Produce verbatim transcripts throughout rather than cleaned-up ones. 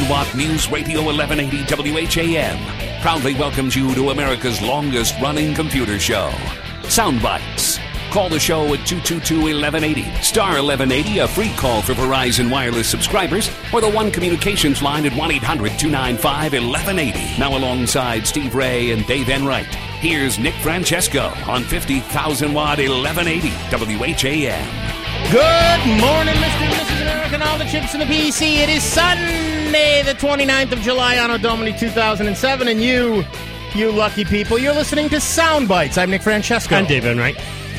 one watt News Radio eleven eighty W H A M proudly welcomes you to America's longest-running computer show, Soundbites. Call the show at two two two, eleven eighty, star eleven eighty, a free call for Verizon Wireless subscribers, or the One Communications line at one eight hundred, two nine five, eleven eighty. Now alongside Steve Ray and Dave Enright, here's Nick Francesco on fifty thousand watt eleven eighty W H A M. Good morning, Mister and Missus America, and all the chips in the P C. It is Sunday, the twenty-ninth of July, Anno Domini two thousand seven, and you, you lucky people, you're listening to Soundbites. I'm Nick Francesco. I'm Dave Enright.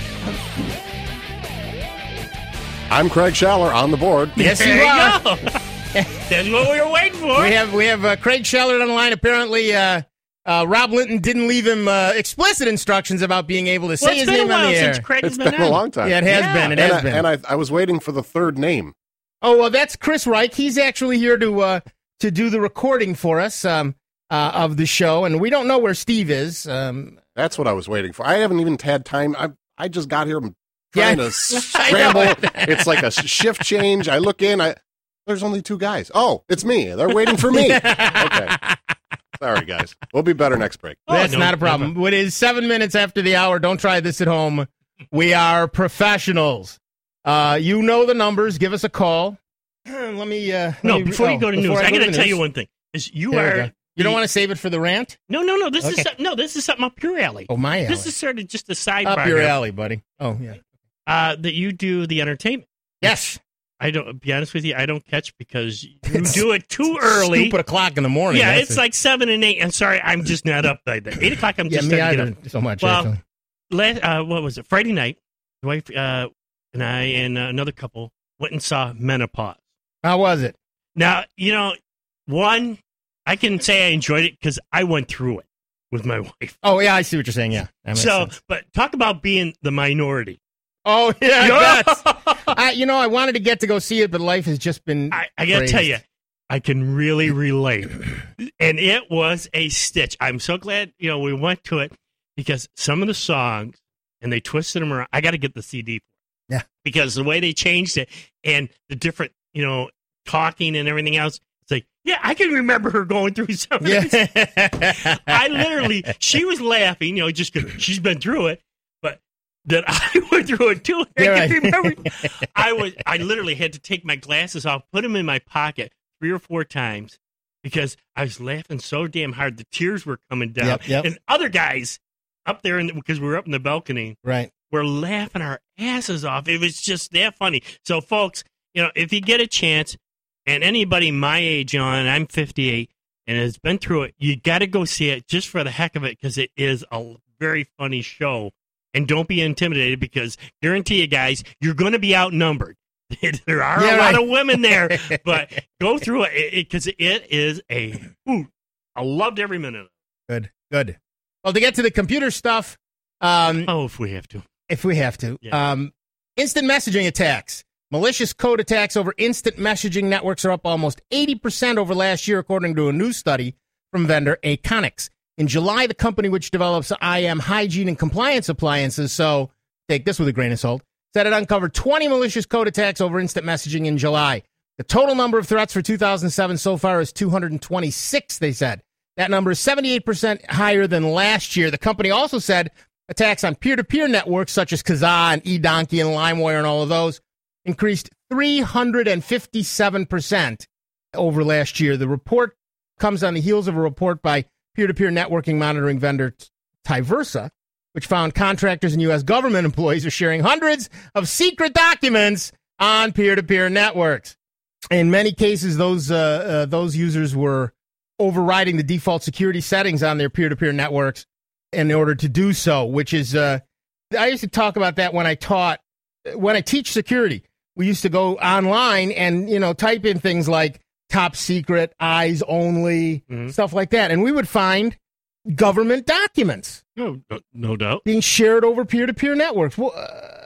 I'm Craig Schaller on the board. Yes, you there are. You go. That's what we were waiting for. We have we have uh, Craig Schaller on the line. Apparently, uh, uh, Rob Linton didn't leave him uh, explicit instructions about being able to say well, his been name a while on the since air. Craig has It's been, been a on. long time. Yeah, it has Yeah. been. It and has I, been. and I, I was waiting for the third name. Oh, well, that's Chris Reich. He's actually here to uh, to do the recording for us um, uh, of the show, and we don't know where Steve is. Um, That's what I was waiting for. I haven't even had time. I I just got here. I'm trying Yeah. to scramble. It's like a shift change. I look in. I There's only two guys. Oh, it's me. They're waiting for me. Okay. Sorry, guys. We'll be better next break. Oh, that's no, not a problem. no It is seven minutes after the hour. Don't try this at home. We are professionals. Uh, you know the numbers. Give us a call. Let me. Uh, let No, me, before oh, you go to before news, I, got go to tell news. you one thing. Is you Here we are go. You don't want to save it for the rant? no, no, no. This Okay. is some- no. This is something up your alley. Oh, my alley. This is sort of just a sidebar. Up your here. alley, buddy. Oh, yeah. Uh, that you do the entertainment. Yes. I don't. Be honest with you, I don't catch because you It's do it too early. Stupid o'clock in the morning. Yeah, That's it's it. like seven and eight. I'm sorry, I'm just not up by that. Eight o'clock. I'm Yeah, just me starting to either get up. so much, Well, actually. Last, uh, what was it? Friday night, my wife uh, and I and uh, another couple went and saw Menopause. How was it? Now, you know, one, I can say I enjoyed it because I went through it with my wife. Oh, yeah, I see what you're saying. Yeah. That makes So, sense. but talk about being the minority. Oh, yeah, Yeah. that's, I, you know, I wanted to get to go see it, but life has just been. I, I got to crazed. tell you, I can really relate. And it was a stitch. I'm so glad, you know, we went to it because some of the songs, and they twisted them around. I got to get the C D. Yeah. Because the way they changed it and the different, you know, talking and everything else, it's like, yeah, I can remember her going through some of this. Yeah. I literally, she was laughing, you know, just because she's been through it, but that I went through it too. I Yeah, can right. remember. I was, I literally had to take my glasses off, put them in my pocket three or four times because I was laughing so damn hard. The tears were coming down. Yep, yep. And other guys up there, in the, because we were up in the balcony, Right. were laughing our asses off. It was just that funny. So, folks, you know, if you get a chance, and anybody my age on, I'm fifty-eight, and has been through it, you got to go see it just for the heck of it because it is a very funny show. And don't be intimidated because guarantee you guys, you're going to be outnumbered. There are Yeah, a right. lot of women there, but go through it because it, it is a hoot. I loved every minute of it. Good. Good. Well, to get to the computer stuff, um, Oh, if we have to. if we have to, Yeah. um, instant messaging attacks. Malicious code attacks over instant messaging networks are up almost eighty percent over last year, according to a new study from vendor Aconix. In July, the company, which develops I M hygiene and compliance appliances, so take this with a grain of salt, said it uncovered twenty malicious code attacks over instant messaging in July. The total number of threats for two thousand seven so far is two hundred twenty-six, they said. That number is seventy-eight percent higher than last year. The company also said attacks on peer-to-peer networks such as Kazaa and eDonkey and LimeWire and all of those increased three hundred fifty-seven percent over last year. The report comes on the heels of a report by peer-to-peer networking monitoring vendor Tyversa, which found contractors and U S government employees are sharing hundreds of secret documents on peer-to-peer networks. In many cases, those uh, uh, those users were overriding the default security settings on their peer-to-peer networks in order to do so, which is, uh, I used to talk about that when I taught, when I teach security. We used to go online and, you know, type in things like top secret, eyes only, Mhm. stuff like that. And we would find government documents No, no, no doubt. being shared over peer-to-peer networks. Well,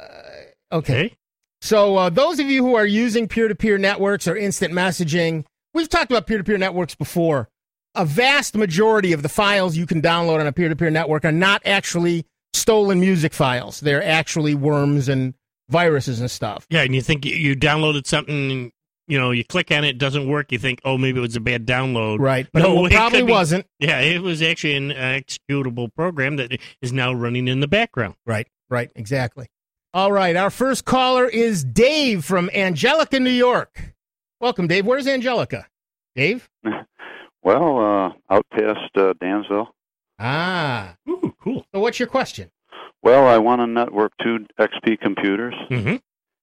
uh, okay. Okay. So uh, those of you who are using peer-to-peer networks or instant messaging, we've talked about peer-to-peer networks before. A vast majority of the files you can download on a peer-to-peer network are not actually stolen music files. They're actually worms and viruses and stuff. Yeah, and you think you- you downloaded something you know, you click on it, it doesn't work. You think, oh, maybe it was a bad download. Right. But No, it it probably could be- wasn't. Yeah, it was actually an executable program that is now running in the background. Right. Right. Exactly. All right. Our first caller is Dave from Angelica, New York. Welcome, Dave. Where's Angelica? Dave? Well, uh, out past uh, Dansville. Ah. Ooh, cool. So what's your question? Well, I want to network two X P computers, Mm-hmm.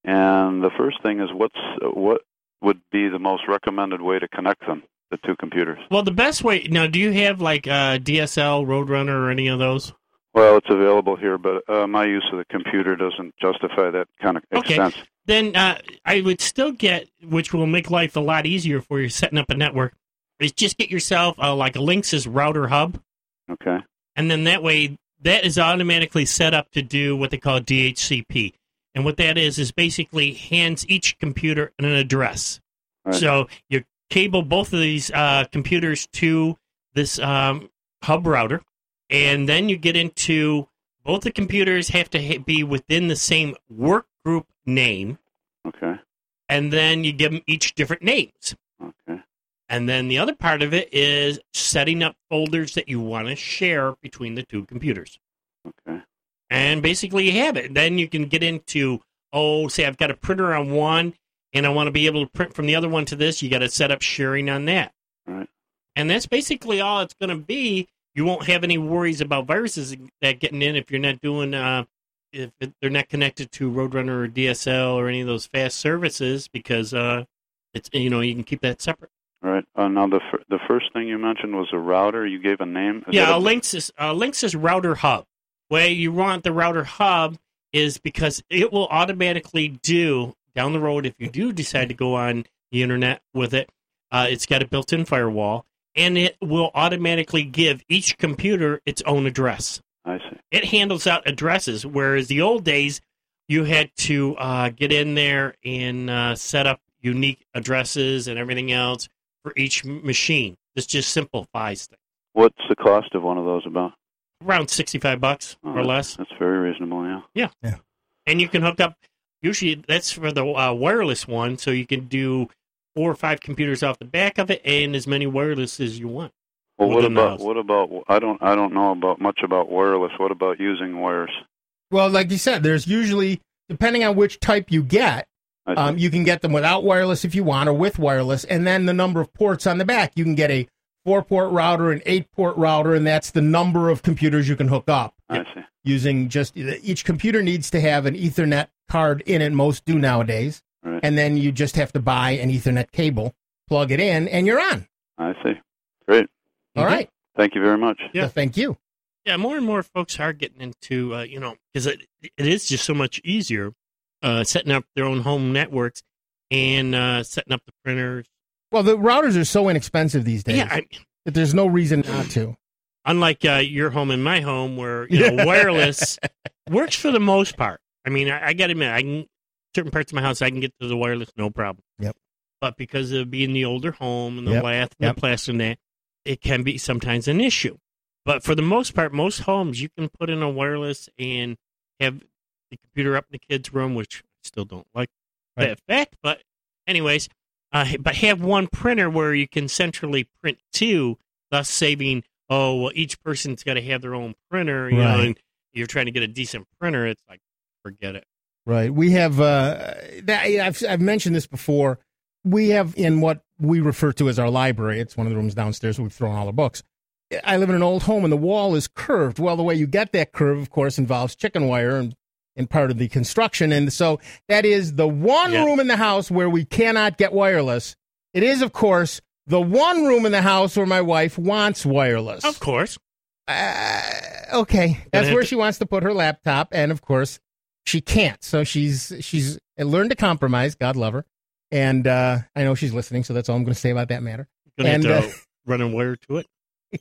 and the first thing is what's what would be the most recommended way to connect them, the two computers? Well, the best way now. Do you have like uh, D S L, Roadrunner, or any of those? Well, it's available here, but uh, my use of the computer doesn't justify that kind of Okay. expense. Then uh, I would still get, which will make life a lot easier for you setting up a network, is just get yourself uh, like a Linksys router hub, Okay. and then that way that is automatically set up to do what they call D H C P. And what that is is basically hands each computer an address. Right. So you cable both of these uh, computers to this um, hub router, and then you get into both the computers have to ha- be within the same work group name, Okay. and then you give them each different names. Okay. And then the other part of it is setting up folders that you want to share between the two computers. Okay. And basically you have it. Then you can get into, oh, say I've got a printer on one, and I want to be able to print from the other one to this. You got to set up sharing on that. Right. And that's basically all it's going to be. You won't have any worries about viruses that getting in if you're not doing, uh, if they're not connected to Roadrunner or D S L or any of those fast services, because uh, it's, you know, you can keep that separate. Right. Uh, now, the fir- the first thing you mentioned was a router. You gave a name. Is Yeah, that a Linksys, uh, Linksys router hub. Way you want the router hub is because it will automatically do down the road if you do decide to go on the internet with it. Uh, it's got a built-in firewall, and it will automatically give each computer its own address. I see. It handles out addresses, whereas the old days you had to uh, get in there and uh, set up unique addresses and everything else for each m- machine. This just simplifies things. What's the cost of one of those about? Around sixty-five bucks Oh, or that's- less. That's very reasonable, yeah. Yeah. Yeah. And you can hook up, usually that's for the uh, wireless one, so you can do four or five computers off the back of it and as many wireless as you want. Well, what Within the about house. what about? I don't I don't know about much about wireless. What about using wires? Well, like you said, there's usually, depending on which type you get, I see. um, you can get them without wireless if you want, or with wireless, and then the number of ports on the back. You can get a four-port router, an eight-port router, and that's the number of computers you can hook up. I see. Using just, each computer needs to have an Ethernet card in it, most do nowadays, Right. and then you just have to buy an Ethernet cable, plug it in, and you're on. I see. Great. All Mhm. right. Thank you very much. Yeah. So thank you. Yeah, more and more folks are getting into, uh, you know, because it, it is just so much easier uh, setting up their own home networks and uh, setting up the printers. Well, the routers are so inexpensive these days Yeah, I, that there's no reason not to. unlike uh, your home and my home, where you know wireless works for the most part. I mean, I, I got to admit, I can certain parts of my house I can get to the wireless no problem. Yep. But because of being the older home and the Yep. lath and Yep. the plaster and that, it can be sometimes an issue. But for the most part, most homes you can put in a wireless and have the computer up in the kids' room, which I still don't like Right. that fact. But anyways, uh, but have one printer where you can centrally print two, thus saving. Oh, well, each person's got to have their own printer, you know, Right. and you're trying to get a decent printer. It's like, forget it. Right. We have, uh, that, I've, I've mentioned this before. We have in what we refer to as our library. It's one of the rooms downstairs where we've thrown all the books. I live in an old home and the wall is curved. Well, the way you get that curve, of course, involves chicken wire and, and part of the construction. And so that is the one Yeah. room in the house where we cannot get wireless. It is, of course, the one room in the house where my wife wants wireless. Of course. Uh, okay, that's have where to- she wants to put her laptop, and of course, she can't. So she's she's learned to compromise. God love her, and uh, I know she's listening. So that's all I'm going to say about that matter. Gonna And, have to uh, run a wire to it.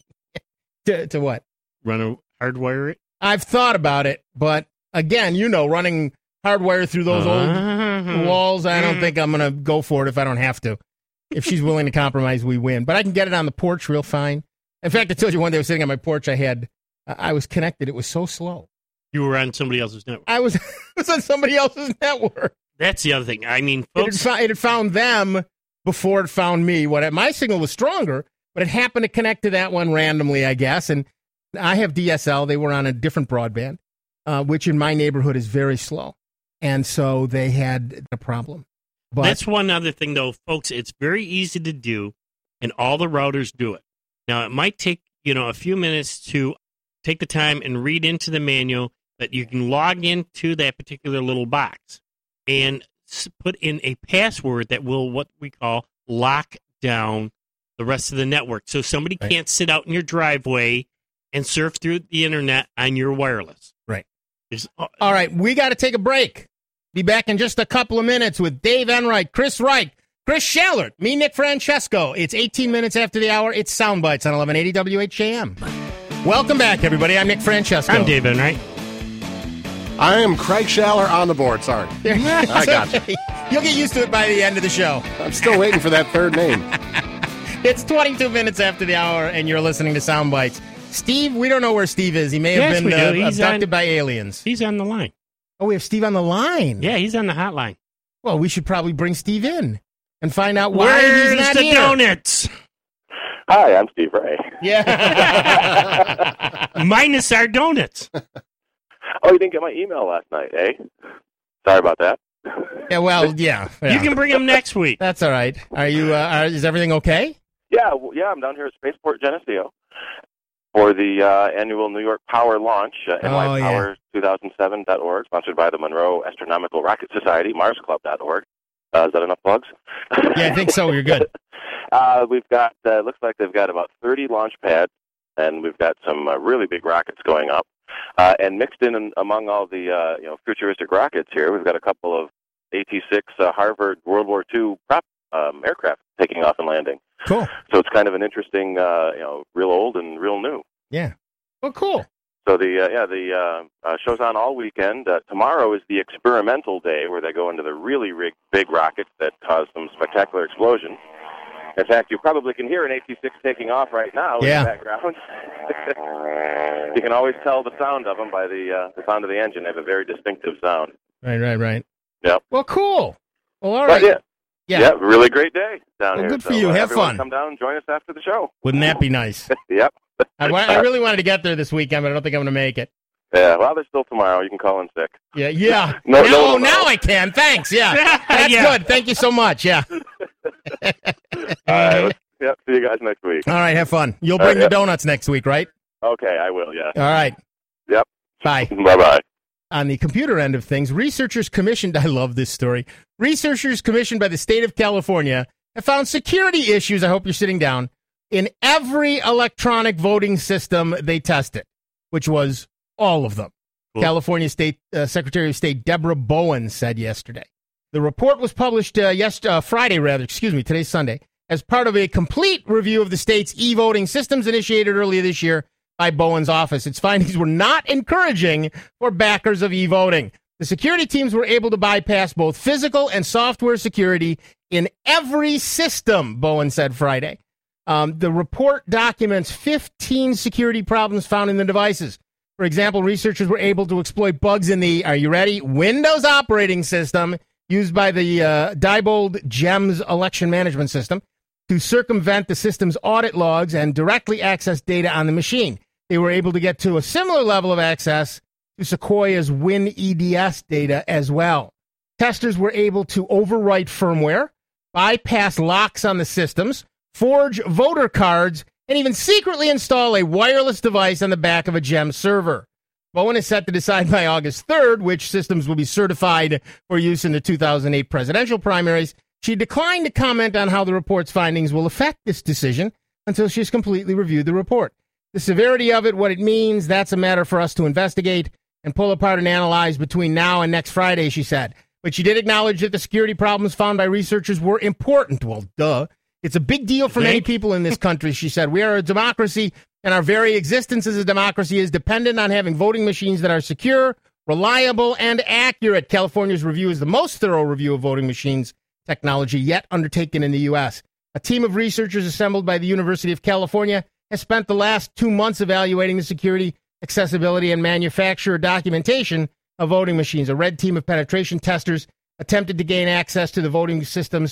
To, to what? Run a hardwire it. I've thought about it, but again, you know, running hardwire through those old Uh-huh. walls, I don't Mhm. think I'm going to go for it if I don't have to. If she's willing to compromise, we win. But I can get it on the porch real fine. In fact, I told you one day I was sitting on my porch. I had, I was connected. It was so slow. You were on somebody else's network. I was, it was on somebody else's network. That's the other thing. I mean, It had, folks. fo- it had found them before it found me. What my signal was stronger, but it happened to connect to that one randomly, I guess. And I have D S L. They were on a different broadband, uh, which in my neighborhood is very slow. And so they had a problem. But that's one other thing, though, folks. It's very easy to do, and all the routers do it. Now, it might take, you know, a few minutes to take the time and read into the manual that you can log into that particular little box and put in a password that will what we call lock down the rest of the network. So somebody right. can't sit out in your driveway and surf through the internet on your wireless. Right. There's, uh, All right, we got to take a break. Be back in just a couple of minutes with Dave Enright, Chris Reich, Chris Schallert, me, Nick Francesco. It's eighteen minutes after the hour. It's Soundbites on eleven eighty W H A M. Welcome back, everybody. I'm Nick Francesco. I'm Dave Enright. I am Craig Schaller on the board. Sorry. I got you. You'll get used to it by the end of the show. I'm still waiting for that third name. It's twenty-two minutes after the hour, and you're listening to Soundbites. Steve, we don't know where Steve is. He may have Yes, been we do. uh, He's abducted on- by aliens. He's on the line. Oh, we have Steve on the line. Yeah, he's on the hotline. Well, we should probably bring Steve in and find out why Where's he's not the here. donuts? Hi, I'm Steve Ray. Yeah. Minus our donuts. Oh, you didn't get my email last night, eh? Sorry about that. yeah. Well, yeah, yeah. You can bring him next week. That's all right. Are you? Uh, are, is everything okay? Yeah, well, yeah, I'm down here at Spaceport Geneseo for the uh, annual New York Power launch, uh, Oh, N Y yeah. Power two thousand seven dot org, sponsored by the Monroe Astronomical Rocket Society, Mars Club dot org. Uh, is that enough plugs? Yeah, I think so. You're good. uh, we've got, uh, looks like they've got about thirty launch pads, and we've got some uh, really big rockets going up. Uh, and mixed in, in among all the uh, you know futuristic rockets here, we've got a couple of A T six uh, Harvard World War Two prop um, aircraft taking off and landing. Cool. So it's kind of an interesting, uh, you know, real old and real new. Yeah. Well, cool. So the uh, yeah the uh, uh, show's on all weekend. Uh, tomorrow is the experimental day where they go into the really rig- big rockets that cause some spectacular explosions. In fact, you probably can hear an A T six taking off right now Yeah. in the background. You can always tell the sound of them by the uh, the sound of the engine. They have a very distinctive sound. Right. Right. Right. Yep. Well, cool. Well, all But right. yeah, Yeah. yeah, really great day down Well, here. good for So, you. uh, Have everyone fun. Come down and join us after the show. Wouldn't that be nice? Yep. I, wa- I really wanted to get there this weekend, but I don't think I'm going to make it. Yeah. Well, there's still tomorrow. You can call in sick. Yeah. Yeah. No, now, no, oh, no. now I can. Thanks. Yeah. That's Yeah. good. Thank you so much. Yeah. All right. let's- Yep. See you guys next week. All right. Have fun. You'll All bring right, the yep. donuts next week, right? Okay, I will. Yeah. All right. Yep. Bye. Bye bye. On the computer end of things, researchers commissioned, I love this story, researchers commissioned by the state of California have found security issues, I hope you're sitting down, in every electronic voting system they tested, which was all of them. Cool. California State uh, Secretary of State Deborah Bowen said yesterday. The report was published uh, yes, uh, Friday, rather, excuse me, today's Sunday, as part of a complete review of the state's e-voting systems initiated earlier this year by Bowen's office. Its findings were not encouraging for backers of e-voting. The security teams were able to bypass both physical and software security in every system, Bowen said Friday. Um, the report documents fifteen security problems found in the devices. For example, researchers were able to exploit bugs in the, are you ready, Windows operating system used by the uh, Diebold GEMS election management system to circumvent the system's audit logs and directly access data on the machine. They were able to get to a similar level of access to Sequoia's WinEDS data as well. Testers were able to overwrite firmware, bypass locks on the systems, forge voter cards, and even secretly install a wireless device on the back of a GEM server. Bowen is set to decide by August third which systems will be certified for use in the two thousand eight presidential primaries. She declined to comment on how the report's findings will affect this decision until she's completely reviewed the report. The severity of it, what it means, that's a matter for us to investigate and pull apart and analyze between now and next Friday, she said. But she did acknowledge that the security problems found by researchers were important. Well, duh. It's a big deal for many people in this country, she said. We are a democracy, and our very existence as a democracy is dependent on having voting machines that are secure, reliable, and accurate. California's review is the most thorough review of voting machines technology yet undertaken in the U S. A team of researchers assembled by the University of California has spent the last two months evaluating the security, accessibility, and manufacturer documentation of voting machines. A red team of penetration testers attempted to gain access to the voting systems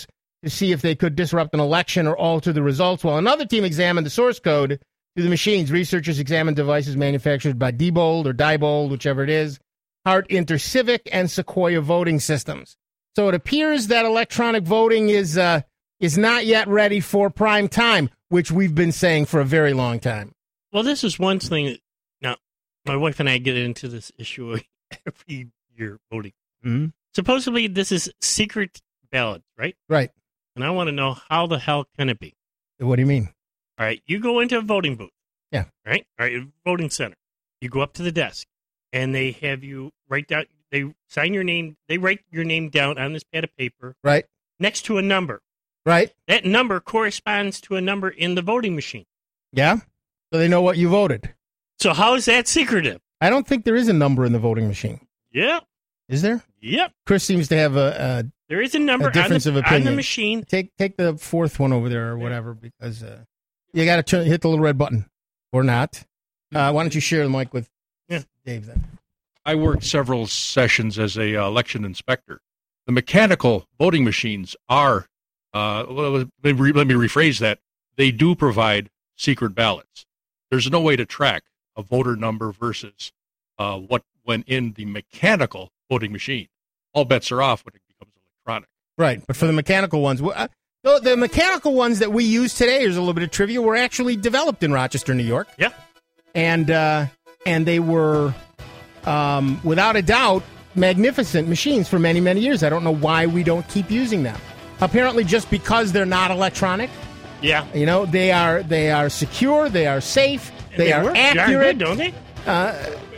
to see if they could disrupt an election or alter the results, while another team examined the source code to the machines. Researchers examined devices manufactured by Diebold or Diebold, whichever it is, Hart InterCivic, and Sequoia voting systems. So it appears that electronic voting is uh, is not yet ready for prime time, which we've been saying for a very long time. Well, this is one thing. That, now, my wife and I get into this issue every year voting. Mm-hmm. Supposedly, this is secret ballots, right? Right. And I want to know, how the hell can it be? What do you mean? All right, you go into a voting booth. Yeah. Right? All right, voting center. You go up to the desk, and they have you write down, they sign your name, they write your name down on this pad of paper. Right. Next to a number. Right. That number corresponds to a number in the voting machine. Yeah? So they know what you voted. So how is that secretive? I don't think there is a number in the voting machine. Yeah. Is there? Yep. Chris seems to have a, there is a number a difference on the, of opinion. on the machine. Take take the fourth one over there or whatever, because uh, you got to hit the little red button or not. Uh, why don't you share the mic with yeah. Dave then? I worked several sessions as a uh, election inspector. The mechanical voting machines are, uh, let, me re- let me rephrase that, they do provide secret ballots. There's no way to track a voter number versus uh, what went in the mechanical voting machine. All bets are off when it becomes electronic. Right, but for the mechanical ones, uh, the, the mechanical ones that we use today, here's a little bit of trivia, were actually developed in Rochester, New York. Yeah. And, uh, and they were, um, without a doubt, magnificent machines for many, many years. I don't know why we don't keep using them. Apparently just because they're not electronic. Yeah. You know, they are they are secure, they are safe, they, they are work accurate. Good, don't they? Uh,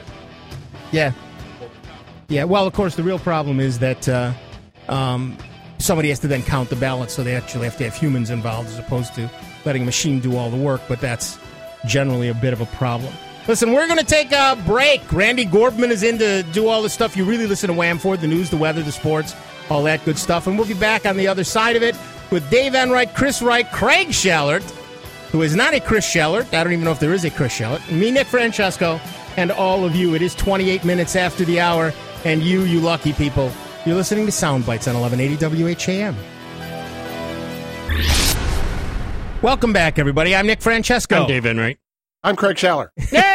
yeah. Yeah, well, of course, the real problem is that uh, um, somebody has to then count the ballots, so they actually have to have humans involved as opposed to letting a machine do all the work, but that's generally a bit of a problem. Listen, we're going to take a break. Randy Gorbman is in to do all the stuff you really listen to Wham for, the news, the weather, the sports, all that good stuff, and we'll be back on the other side of it with Dave Enright, Chris Wright, Craig Shallert, who is not a Chris Shallert. I don't even know if there is a Chris Shallert. Me, Nick Francesco, and all of you. It is twenty-eight minutes after the hour, and you, you lucky people, you're listening to Sound Bites on eleven eighty W H A M. Welcome back, everybody. I'm Nick Francesco. I'm Dave Enright. I'm Craig Schaller.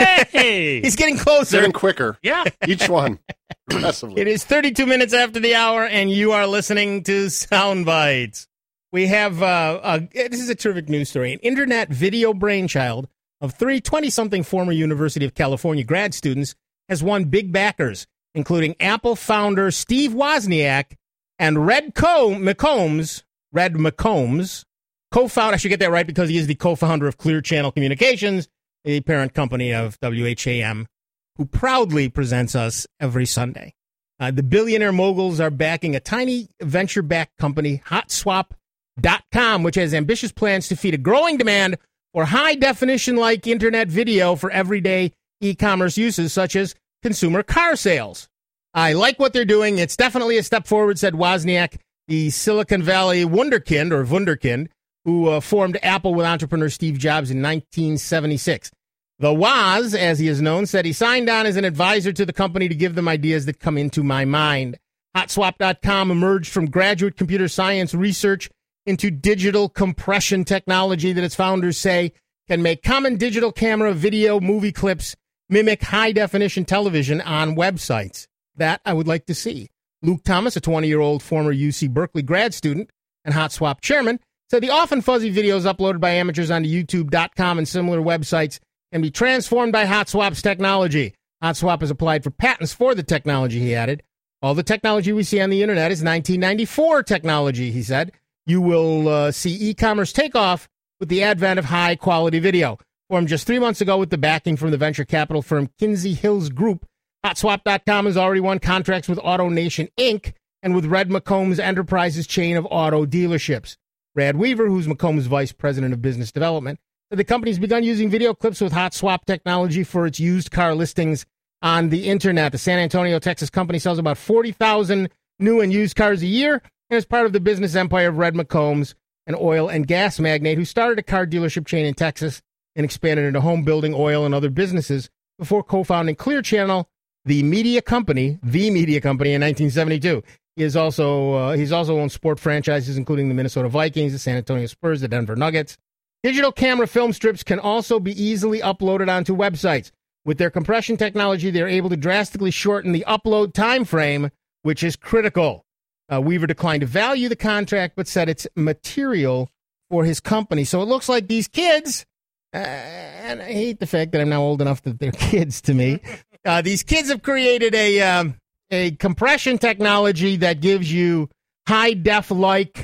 Hey! He's getting closer. Getting quicker. Yeah. Each one. Progressively. It is thirty-two minutes after the hour, and you are listening to Sound Bites. We have, uh, a, this is a terrific news story. An internet video brainchild of three twenty-something former University of California grad students has won big backers, including Apple founder Steve Wozniak and Red Co- McCombs, Red McCombs, co-founder, I should get that right because he is the co-founder of Clear Channel Communications, the parent company of W H A M, who proudly presents us every Sunday. Uh, the billionaire moguls are backing a tiny venture-backed company, hot swap dot com, which has ambitious plans to feed a growing demand for high-definition-like internet video for everyday e-commerce uses, such as consumer car sales. I like what they're doing. It's definitely a step forward, said Wozniak, the Silicon Valley wunderkind, or wunderkind, who uh, formed Apple with entrepreneur Steve Jobs in nineteen seventy-six. The Woz, as he is known, said he signed on as an advisor to the company to give them ideas that come into my mind. hot swap dot com emerged from graduate computer science research into digital compression technology that its founders say can make common digital camera, video, movie clips mimic high-definition television on websites. That I would like to see. Luke Thomas, a twenty-year-old former U C Berkeley grad student and HotSwap chairman, said the often fuzzy videos uploaded by amateurs onto YouTube dot com and similar websites can be transformed by HotSwap's technology. HotSwap has applied for patents for the technology, he added. All the technology we see on the internet is nineteen ninety-four technology, he said. You will uh, see e-commerce take off with the advent of high-quality video. Formed just three months ago with the backing from the venture capital firm Kinsey Hills Group, hot swap dot com has already won contracts with AutoNation Incorporated and with Red McCombs Enterprises chain of auto dealerships. Brad Weaver, who's McCombs' vice president of business development, said the company's begun using video clips with HotSwap technology for its used car listings on the internet. The San Antonio, Texas company sells about forty thousand new and used cars a year and is part of the business empire of Red McCombs, an oil and gas magnate who started a car dealership chain in Texas and expanded into home building, oil, and other businesses before co-founding Clear Channel, the media company, the media company in nineteen seventy-two. He is also uh, he's also owned sport franchises, including the Minnesota Vikings, the San Antonio Spurs, the Denver Nuggets. Digital camera film strips can also be easily uploaded onto websites. With their compression technology, they're able to drastically shorten the upload time frame, which is critical. Uh, Weaver declined to value the contract, but said it's material for his company. So it looks like these kids, uh, and I hate the fact that I'm now old enough that they're kids to me. Uh, these kids have created a um, a compression technology that gives you high def like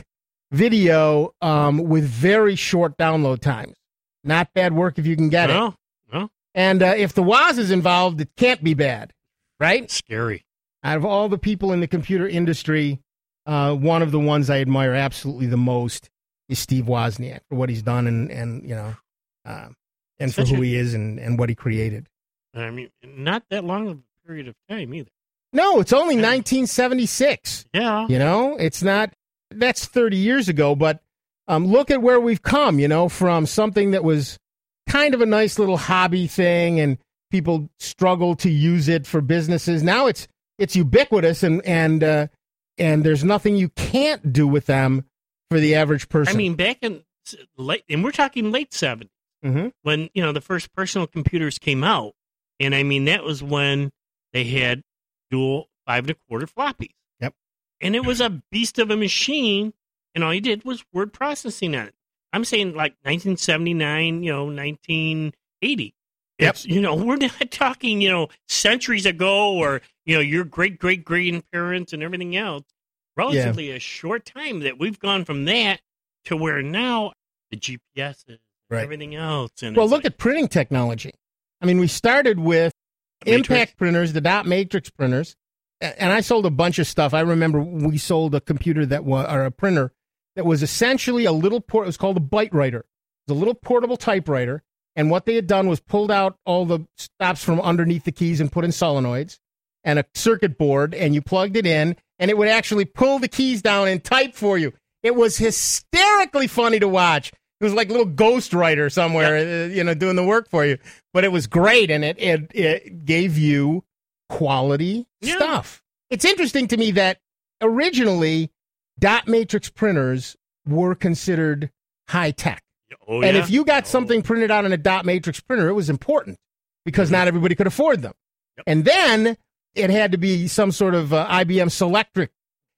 video um, with very short download times. Not bad work if you can get no, it. No. And uh, if the Woz is involved, it can't be bad, right? Scary. Out of all the people in the computer industry, uh, one of the ones I admire absolutely the most is Steve Wozniak for what he's done and, and you know, uh, and for Such who a- he is and, and what he created. I mean, not that long of a period of time either. No, it's only nineteen seventy-six. Yeah. You know, it's not, that's thirty years ago, but um, look at where we've come, you know, from something that was kind of a nice little hobby thing and people struggle to use it for businesses. Now it's, it's ubiquitous and, and, uh, and there's nothing you can't do with them for the average person. I mean, back in late, and we're talking late seventies, Mhm. when, you know, the first personal computers came out. And I mean, that was when they had dual five and a quarter floppies. Yep. And it was a beast of a machine, and all you did was word processing on it. I'm saying like nineteen seventy-nine, you know, nineteen eighty. Yep. It's, you know, we're not talking, you know, centuries ago or, you know, your great great grandparents and everything else. Relatively a short time that we've gone from that to where now the G P S is Right. everything else. And Well, it's look like, at printing technology. I mean, we started with Matrix. impact printers, the dot matrix printers, a- and I sold a bunch of stuff. I remember we sold a computer that was, or a printer that was essentially a little port. It was called a byte writer. It was a little portable typewriter, and what they had done was pulled out all the stops from underneath the keys and put in solenoids and a circuit board, and you plugged it in, and it would actually pull the keys down and type for you. It was hysterically funny to watch. It was like a little ghost writer somewhere, uh, you know, doing the work for you. But it was great, and it it, it gave you quality Yeah. stuff. It's interesting to me that originally dot matrix printers were considered high tech. oh, And yeah? if you got Oh. something printed out on a dot matrix printer, it was important because not everybody could afford them. Yep. And then it had to be some sort of uh, I B M Selectric,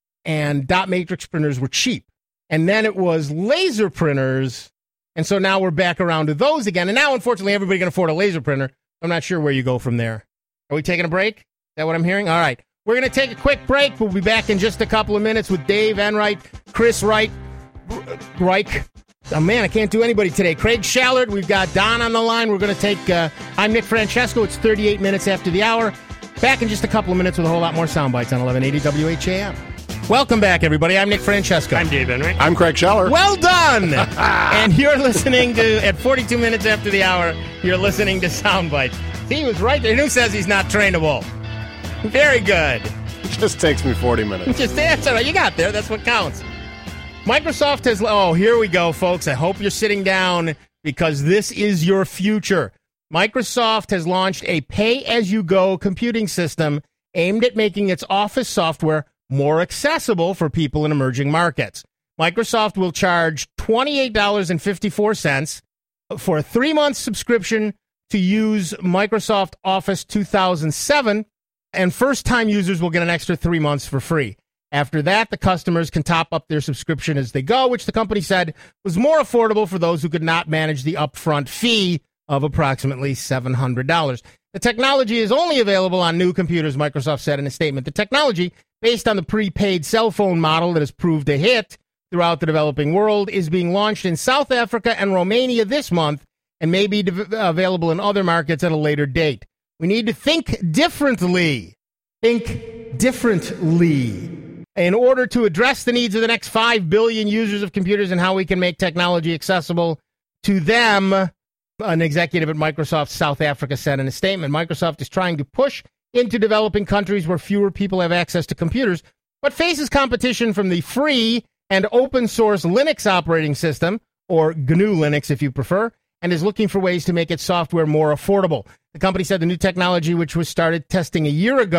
and dot matrix printers were cheap. And then it was laser printers, and so now we're back around to those again. And now, unfortunately, everybody can afford a laser printer. I'm not sure where you go from there. Are we taking a break? Is that what I'm hearing? All right. We're going to take a quick break. We'll be back in just a couple of minutes with Dave Enright, Chris Wright, Reich. Oh, man, I can't do anybody today. Craig Shallard. We've got Don on the line. We're going to take, uh, I'm Nick Francesco. It's thirty-eight minutes after the hour. Back in just a couple of minutes with a whole lot more sound bites on eleven eighty W H A M. Welcome back, everybody. I'm Nick Francesco. I'm Dave Enright. I'm Craig Scheller. Well done! And you're listening to, at forty-two minutes after the hour, you're listening to Soundbites. See, he was right there. Who says he's not trainable? Very good. It just takes me forty minutes. Just answer it. You got there. That's what counts. Microsoft has, oh, here we go, folks. I hope you're sitting down because this is your future. Microsoft has launched a pay-as-you-go computing system aimed at making its Office software more accessible for people in emerging markets. Microsoft will charge twenty-eight dollars and fifty-four cents for a three-month subscription to use Microsoft Office two thousand seven, and first-time users will get an extra three months for free. After that, the customers can top up their subscription as they go, which the company said was more affordable for those who could not manage the upfront fee of approximately seven hundred dollars. The technology is only available on new computers, Microsoft said in a statement. The technology, based on the prepaid cell phone model that has proved a hit throughout the developing world, is being launched in South Africa and Romania this month and may be de- available in other markets at a later date. We need to think differently. Think differently. In order to address the needs of the next five billion users of computers and how we can make technology accessible to them, an executive at Microsoft South Africa said in a statement. Microsoft is trying to push into developing countries where fewer people have access to computers, but faces competition from the free and open source Linux operating system, or G N U Linux if you prefer, and is looking for ways to make its software more affordable. The company said the new technology, which was started testing a year ago,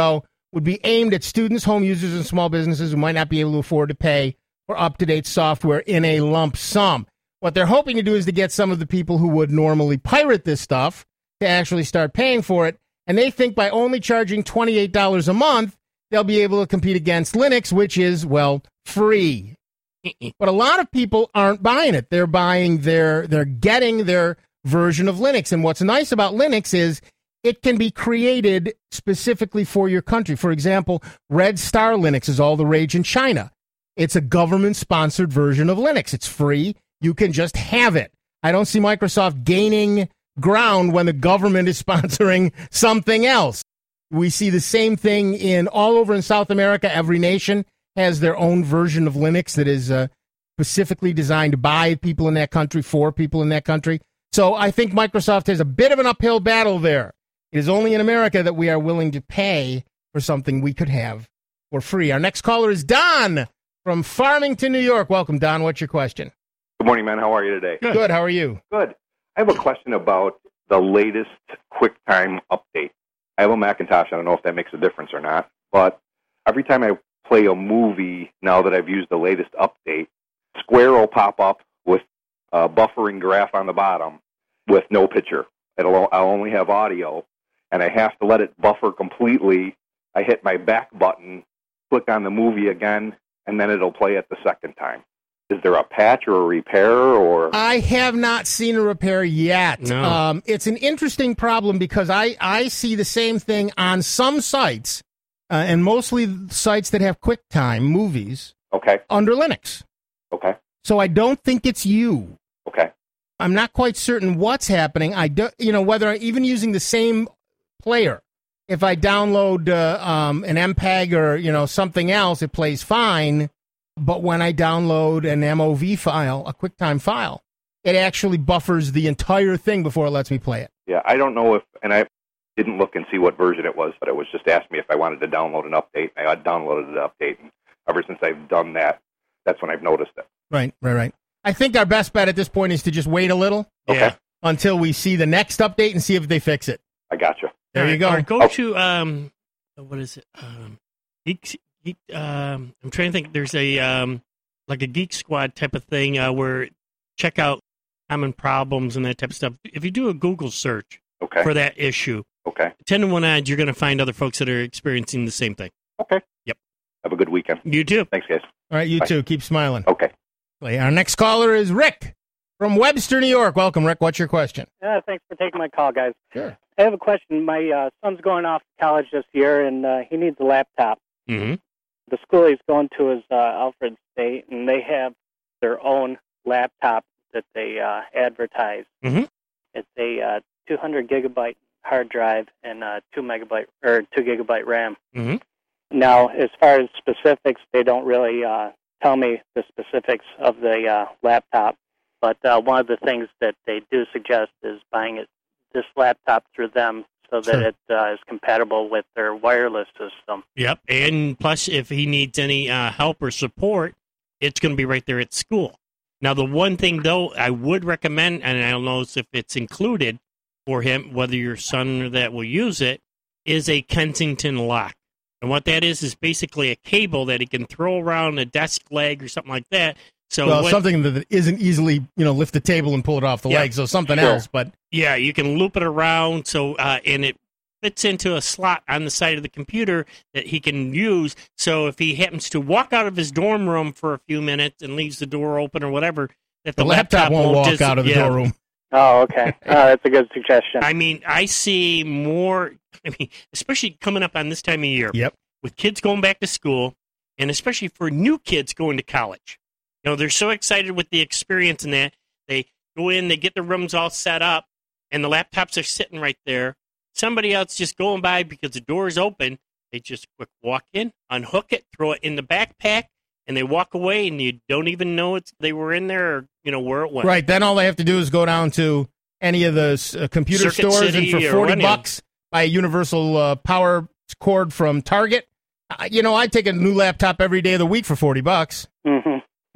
would be aimed at students, home users, and small businesses who might not be able to afford to pay for up-to-date software in a lump sum. What they're hoping to do is to get some of the people who would normally pirate this stuff to actually start paying for it, and they think by only charging twenty-eight dollars a month, they'll be able to compete against Linux, which is, well, free. But a lot of people aren't buying it. They're buying their, they're getting their version of Linux. And what's nice about Linux is it can be created specifically for your country. For example, Red Star Linux is all the rage in China. It's a government-sponsored version of Linux. It's free. You can just have it. I don't see Microsoft gaining ground when the government is sponsoring something else. We see the same thing in all over in South America. Every nation has their own version of Linux that is uh, specifically designed by people in that country, for people in that country. So I think Microsoft has a bit of an uphill battle there. It is only in America that we are willing to pay for something we could have for free. Our next caller is Don from Farmington, New York. Welcome, Don. What's your question? Good morning, man. How are you today? Good. Good. How are you? Good. I have a question about the latest QuickTime update. I have a Macintosh. I don't know if that makes a difference or not, but every time I play a movie, now that I've used the latest update, Square will pop up with a buffering graph on the bottom with no picture. It'll, I'll only have audio, and I have to let it buffer completely. I hit my back button, click on the movie again, and then it'll play it the second time. Is there a patch or a repair? Or I have not seen a repair yet. No. Um, it's an interesting problem because I, I see the same thing on some sites, uh, and mostly sites that have QuickTime movies Okay. under Linux. Okay. So I don't think it's you. Okay. I'm not quite certain what's happening. I do, you know, whether I, even using the same player, if I download uh, um, an M P E G or, you know, something else, it plays fine. But when I download an M O V file, a QuickTime file, it actually buffers the entire thing before it lets me play it. Yeah, I don't know if, and I didn't look and see what version it was, but it was just asking me if I wanted to download an update. I downloaded the update, and ever since I've done that, that's when I've noticed it. Right, right, right. I think our best bet at this point is to just wait a little Okay. until we see the next update and see if they fix it. I gotcha. There you go. Or go Oh. to um, what is it? Um, Geek, Geek, um, I'm trying to think. There's a um, like a Geek Squad type of thing uh, where check out common problems and that type of stuff. If you do a Google search Okay. for that issue, Okay. ten to one odds you're going to find other folks that are experiencing the same thing. Okay. Yep. Have a good weekend. You too. Thanks, guys. All right, you Bye. too. Keep smiling. Okay. Our next caller is Rick from Webster, New York. Welcome, Rick. What's your question? Yeah, thanks for taking my call, guys. Sure. I have a question. My uh, son's going off to college this year, and uh, he needs a laptop. Mm-hmm. The school he's going to is uh, Alfred State, and they have their own laptop that they uh, advertise. Mhm. It's a uh, two hundred gigabyte hard drive and uh, two megabyte or two gigabyte RAM. Mhm. Now, as far as specifics, they don't really uh, tell me the specifics of the uh, laptop. But uh, one of the things that they do suggest is buying it, this laptop through them so that Sure. it uh, is compatible with their wireless system. Yep. And plus, if he needs any uh, help or support, it's going to be right there at school. Now, the one thing, though, I would recommend, and I don't know if it's included for him, whether your son or that will use it, is a Kensington lock. And what that is is basically a cable that he can throw around a desk leg or something like that. So well, when- something that isn't easily, you know, lift the table and pull it off the Yeah. leg, so something Sure. else. But Yeah, you can loop it around, so uh, and it fits into a slot on the side of the computer that he can use. So if he happens to walk out of his dorm room for a few minutes and leaves the door open or whatever, that the, the, laptop, won't walk just- out of the yeah. door room. Oh, okay. Oh, that's a good suggestion. I mean, I see more. I mean, especially coming up on this time of year, Yep. with kids going back to school, and especially for new kids going to college. You know, they're so excited with the experience and that they go in, they get the rooms all set up, and the laptops are sitting right there. Somebody else just going by because the door is open. They just quick walk in, unhook it, throw it in the backpack, and they walk away, and you don't even know it's they were in there or you know where it went. Right. Then all they have to do is go down to any of the uh, computer Circuit stores, City and for or forty any of them. bucks, buy a universal uh, power cord from Target. Uh, you know, I'd take a new laptop every day of the week for forty bucks. hmm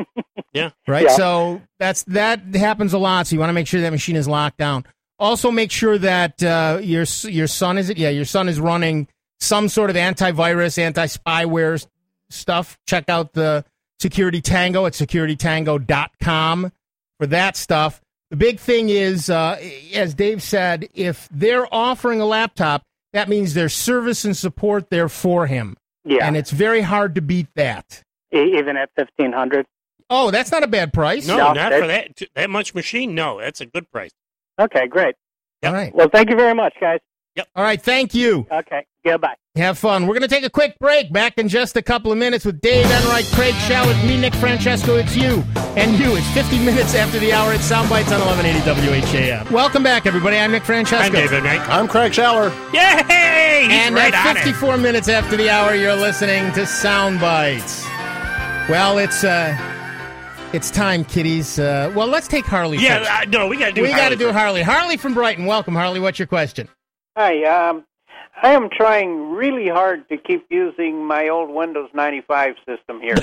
Right. Yeah. So that's that happens a lot. So you want to make sure that machine is locked down. Also, make sure that uh, your your son is it. Yeah, your son is running some sort of antivirus, anti-spyware stuff, check out the Security Tango at security tango dot com for that stuff. The big thing is, uh, as Dave said, if they're offering a laptop, that means there's service and support there for him. Yeah. And it's very hard to beat that. E- even at fifteen hundred Oh, that's not a bad price. No, No, not that- for that that much machine. No, that's a good price. Okay, great. All right. Well, thank you very much, guys. All right, thank you. Okay, goodbye. Have fun. We're going to take a quick break. Back in just a couple of minutes with Dave Enright, Craig Shallett, me, Nick Francesco. It's you and you. It's fifty minutes after the hour. It's Soundbites on eleven eighty W H A M. Welcome back, everybody. I'm Nick Francesco. I'm David Knight. I'm Craig Schaller. Yay! He's And right at on it. fifty-four minutes after the hour, you're listening to Soundbites. Well, it's uh, it's time, kiddies. Uh, well, let's take Harley Yeah, first. uh, no, we got to do. we got to Harley do first. Harley. Harley from Brighton. Welcome, Harley. What's your question? Hi, um, I am trying really hard to keep using my old Windows ninety-five system here.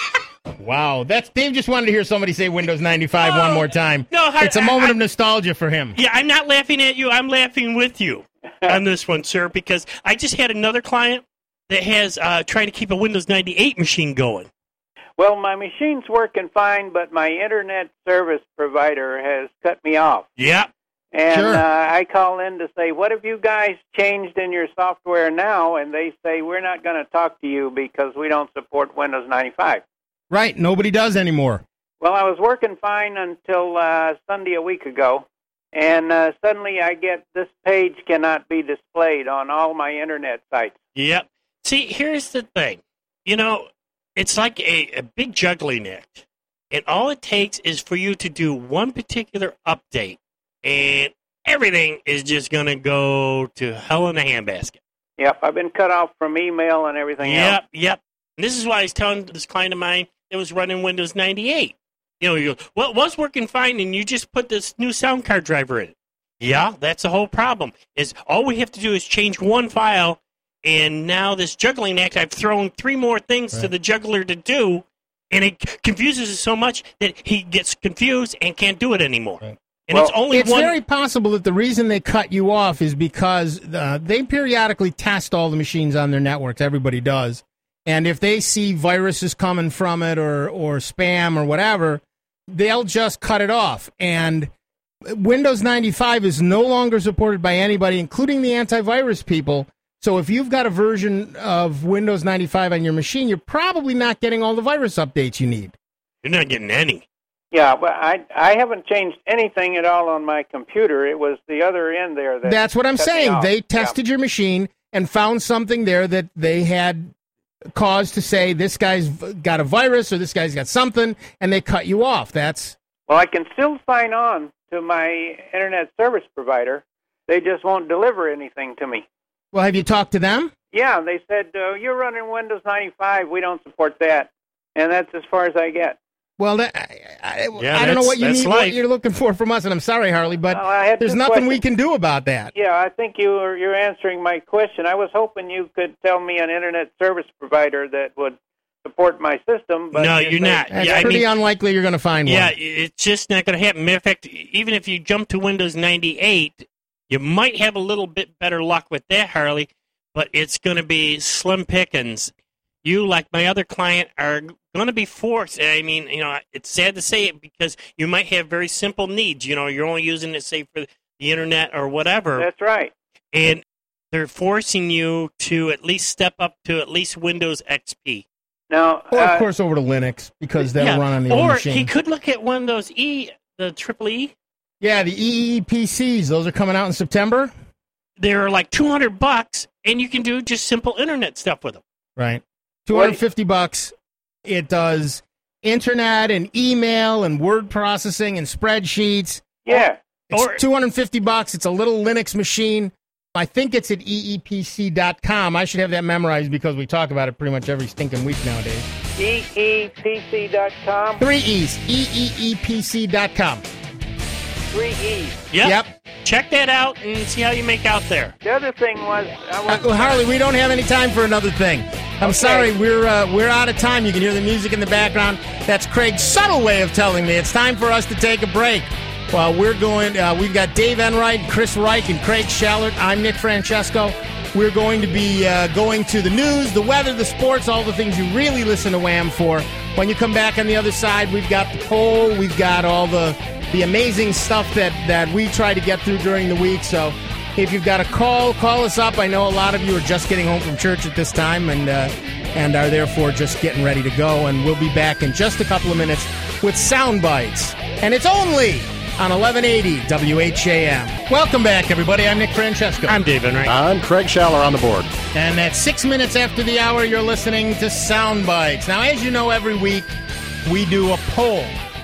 Wow, that's Dave. Just wanted to hear somebody say Windows ninety-five Oh, one more time. no, I- it's a moment I- of nostalgia for him. Yeah, I'm not laughing at you. I'm laughing with you on this one, sir, because I just had another client that has uh, trying to keep a Windows ninety-eight machine going. Well, my machine's working fine, but my internet service provider has cut me off. Yeah. And Sure. uh, I call in to say, what have you guys changed in your software now? And they say, we're not going to talk to you because we don't support Windows ninety-five. Right, nobody does anymore. Well, I was working fine until uh, Sunday a week ago, and uh, suddenly I get this page cannot be displayed on all my internet sites. Yep. See, here's the thing. You know, it's like a, a big juggling act. And all it takes is for you to do one particular update, and everything is just going to go to hell in a handbasket. Yep, I've been cut off from email and everything Yep, else. yep. And this is why I was telling this client of mine that was running Windows ninety-eight. You know, you go, well, it was working fine, and you just put this new sound card driver in it. Yeah, that's the whole problem. Is all we have to do is change one file, and now this juggling act, I've thrown three more things Right. to the juggler to do, and it confuses us so much that he gets confused and can't do it anymore. Right. And Well, it's only It's one. very possible that the reason they cut you off is because uh, they periodically test all the machines on their networks. Everybody does. And if they see viruses coming from it or, or spam or whatever, they'll just cut it off. And Windows ninety-five is no longer supported by anybody, including the antivirus people. So if you've got a version of Windows ninety-five on your machine, you're probably not getting all the virus updates you need. You're not getting any. Yeah, but I I haven't changed anything at all on my computer. It was the other end there that That's what I'm cut me saying. off. They Yeah. tested your machine and found something there that they had cause to say this guy's v- got a virus or this guy's got something, and they cut you off. That's Well, I can still sign on to my internet service provider. They just won't deliver anything to me. well. Have you talked to them? Yeah, they said, uh, you're running Windows ninety-five. We don't support that. And that's as far as I get. Well, that, I, I, Yeah, I don't know that's- what you that's need, what life. you're looking for from us, and I'm sorry, Harley, but Well, I had there's two nothing we questions. can do about that. Yeah, I think you are, you're answering my question. I was hoping you could tell me an internet service provider that would support my system. But No, you you're say- not. That's Yeah, I pretty mean- unlikely you're going to find Yeah, one. it's just not going to happen. Matter of fact, even if you jump to Windows ninety-eight, you might have a little bit better luck with that, Harley, but it's going to be slim pickings. You, like my other client, are going to be forced. I mean, you know, it's sad to say it because you might have very simple needs. You know, you're only using it, say, for the internet or whatever. That's right. And they're forcing you to at least step up to at least Windows X P. Now, Or, uh, of course, over to Linux, because that'll Yeah, run on the old or machine. he could look at Windows E, the Triple E. Yeah, the E E P Cs, those are coming out in September. They're like two hundred bucks, and you can do just simple internet stuff with them. Right. two hundred fifty bucks. It does internet and email and word processing and spreadsheets. yeah. It's Or- two hundred fifty bucks. It's a little Linux machine. I think it's at E E P C dot com. I should have that memorized because we talk about it pretty much every stinking week nowadays. E E P C dot com. Three E's. E E E P C dot com. Three E's. Yep. Yep. Check that out and see how you make out there. The other thing was, I Uh, was well, Harley, we don't have any time for another thing. I'm sorry, we're uh, we're out of time. You can hear the music in the background. That's Craig's subtle way of telling me it's time for us to take a break. Well, we're going, uh, we've got Dave Enright, Chris Reich, and Craig Schallert. I'm Nick Francesco. We're going to be uh, going to the news, the weather, the sports, all the things you really listen to Wham for. When you come back on the other side, we've got the poll, we've got all the, the amazing stuff that, that we try to get through during the week. So if you've got a call, call us up. I know a lot of you are just getting home from church at this time and uh, and are therefore just getting ready to go. And we'll be back in just a couple of minutes with Sound Bites. And it's only on eleven eighty W H A M. Welcome back, everybody. I'm Nick Francesco. I'm Dave Enright. I'm Craig Schaller on the board. And at six minutes after the hour, you're listening to Sound Bites. Now, as you know, every week we do a poll.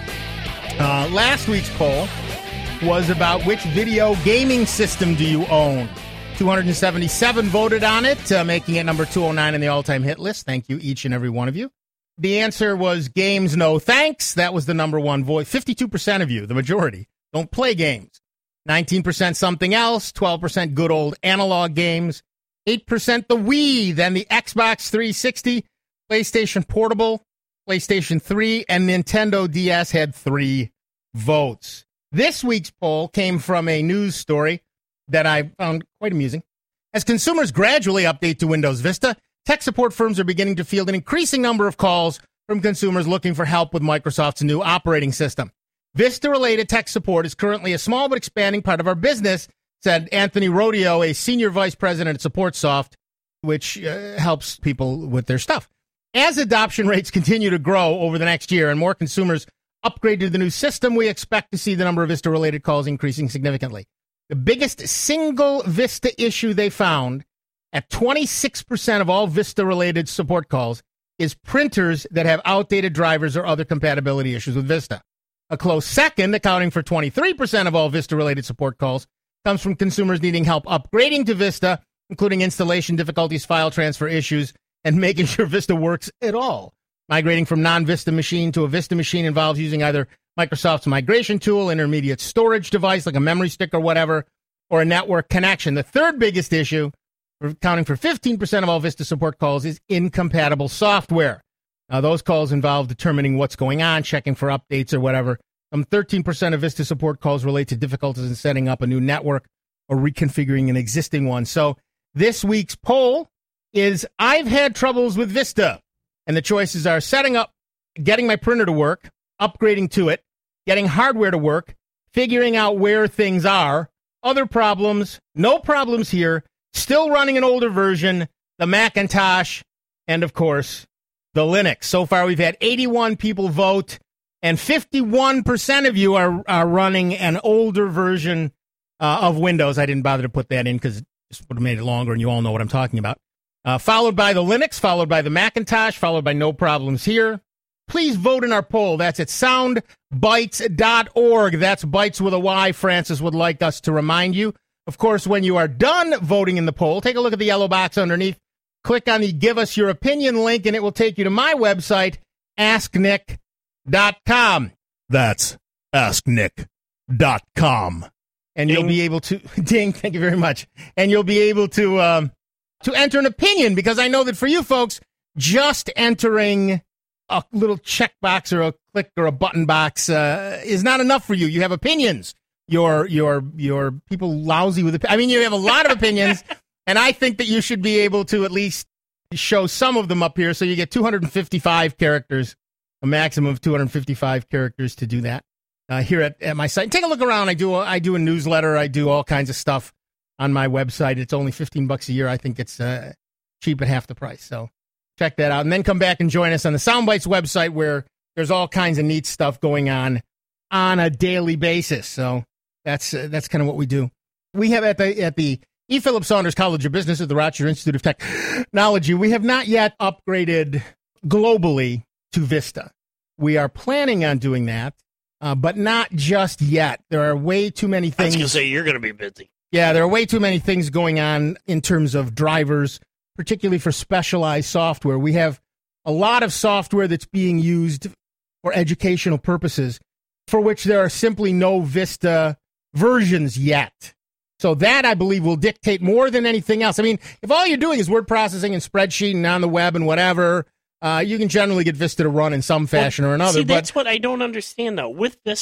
Uh, last week's poll was about which video gaming system do you own. two hundred seventy-seven voted on it, uh, making it number two oh nine in the all-time hit list. Thank you, each and every one of you. The answer was games, no thanks. That was the number one voice. fifty-two percent of you, the majority, don't play games. nineteen percent something else, twelve percent good old analog games, eight percent the Wii, then the Xbox three sixty, PlayStation Portable, PlayStation three, and Nintendo D S had three votes. This week's poll came from a news story that I found quite amusing. As consumers gradually update to Windows Vista, tech support firms are beginning to field an increasing number of calls from consumers looking for help with Microsoft's new operating system. Vista-related tech support is currently a small but expanding part of our business, said Anthony Rodio, a senior vice president at SupportSoft, which uh, helps people with their stuff. As adoption rates continue to grow over the next year and more consumers upgrade to the new system, we expect to see the number of Vista-related calls increasing significantly. The biggest single Vista issue they found at twenty-six percent of all Vista-related support calls is printers that have outdated drivers or other compatibility issues with Vista. A close second, accounting for twenty-three percent of all Vista-related support calls, comes from consumers needing help upgrading to Vista, including installation difficulties, file transfer issues, and making sure Vista works at all. Migrating from non-Vista machine to a Vista machine involves using either Microsoft's migration tool, intermediate storage device like a memory stick or whatever, or a network connection. The third biggest issue, accounting for fifteen percent of all Vista support calls, is incompatible software. Now, those calls involve determining what's going on, checking for updates or whatever. Some thirteen percent of Vista support calls relate to difficulties in setting up a new network or reconfiguring an existing one. So this week's poll is, I've had troubles with Vista. And the choices are setting up, getting my printer to work, upgrading to it, getting hardware to work, figuring out where things are, other problems, no problems here, still running an older version, the Macintosh, and, of course, the Linux. So far, we've had eighty-one people vote, and fifty-one percent of you are, are running an older version uh, of Windows. I didn't bother to put that in because it just would have made it longer, and you all know what I'm talking about. Uh, followed by the Linux, followed by the Macintosh, followed by no problems here. Please vote in our poll. That's at sound bites dot org. That's Bites with a Y, Francis would like us to remind you. Of course, when you are done voting in the poll, take a look at the yellow box underneath. Click on the Give Us Your Opinion link, and it will take you to my website, ask nick dot com. That's ask nick dot com. And ding. You'll be able to... Ding, thank you very much. And you'll be able to... Um, to enter an opinion, because I know that for you folks, just entering a little checkbox or a click or a button box uh, is not enough for you. You have opinions. You're, you're, you're people lousy with opinions. I mean, you have a lot of opinions, and I think that you should be able to at least show some of them up here, so you get two hundred fifty-five characters, a maximum of two hundred fifty-five characters to do that uh, here at, at my site. Take a look around. I do, a, I do a newsletter. I do all kinds of stuff on my website. It's only fifteen bucks a year. I think it's uh, cheap at half the price. So check that out. And then come back and join us on the Soundbites website, where there's all kinds of neat stuff going on on a daily basis. So that's uh, that's kind of what we do. We have at the at the E. Philip Saunders College of Business at the Rochester Institute of Technology, we have not yet upgraded globally to Vista. We are planning on doing that, uh, but not just yet. There are way too many things. I was going to say, you're going to be busy. Yeah, there are way too many things going on in terms of drivers, particularly for specialized software. We have a lot of software that's being used for educational purposes, for which there are simply no Vista versions yet. So that, I believe, will dictate more than anything else. I mean, if all you're doing is word processing and spreadsheet and on the web and whatever, uh, you can generally get Vista to run in some fashion well, or another. See, but that's what I don't understand, though. With Vista,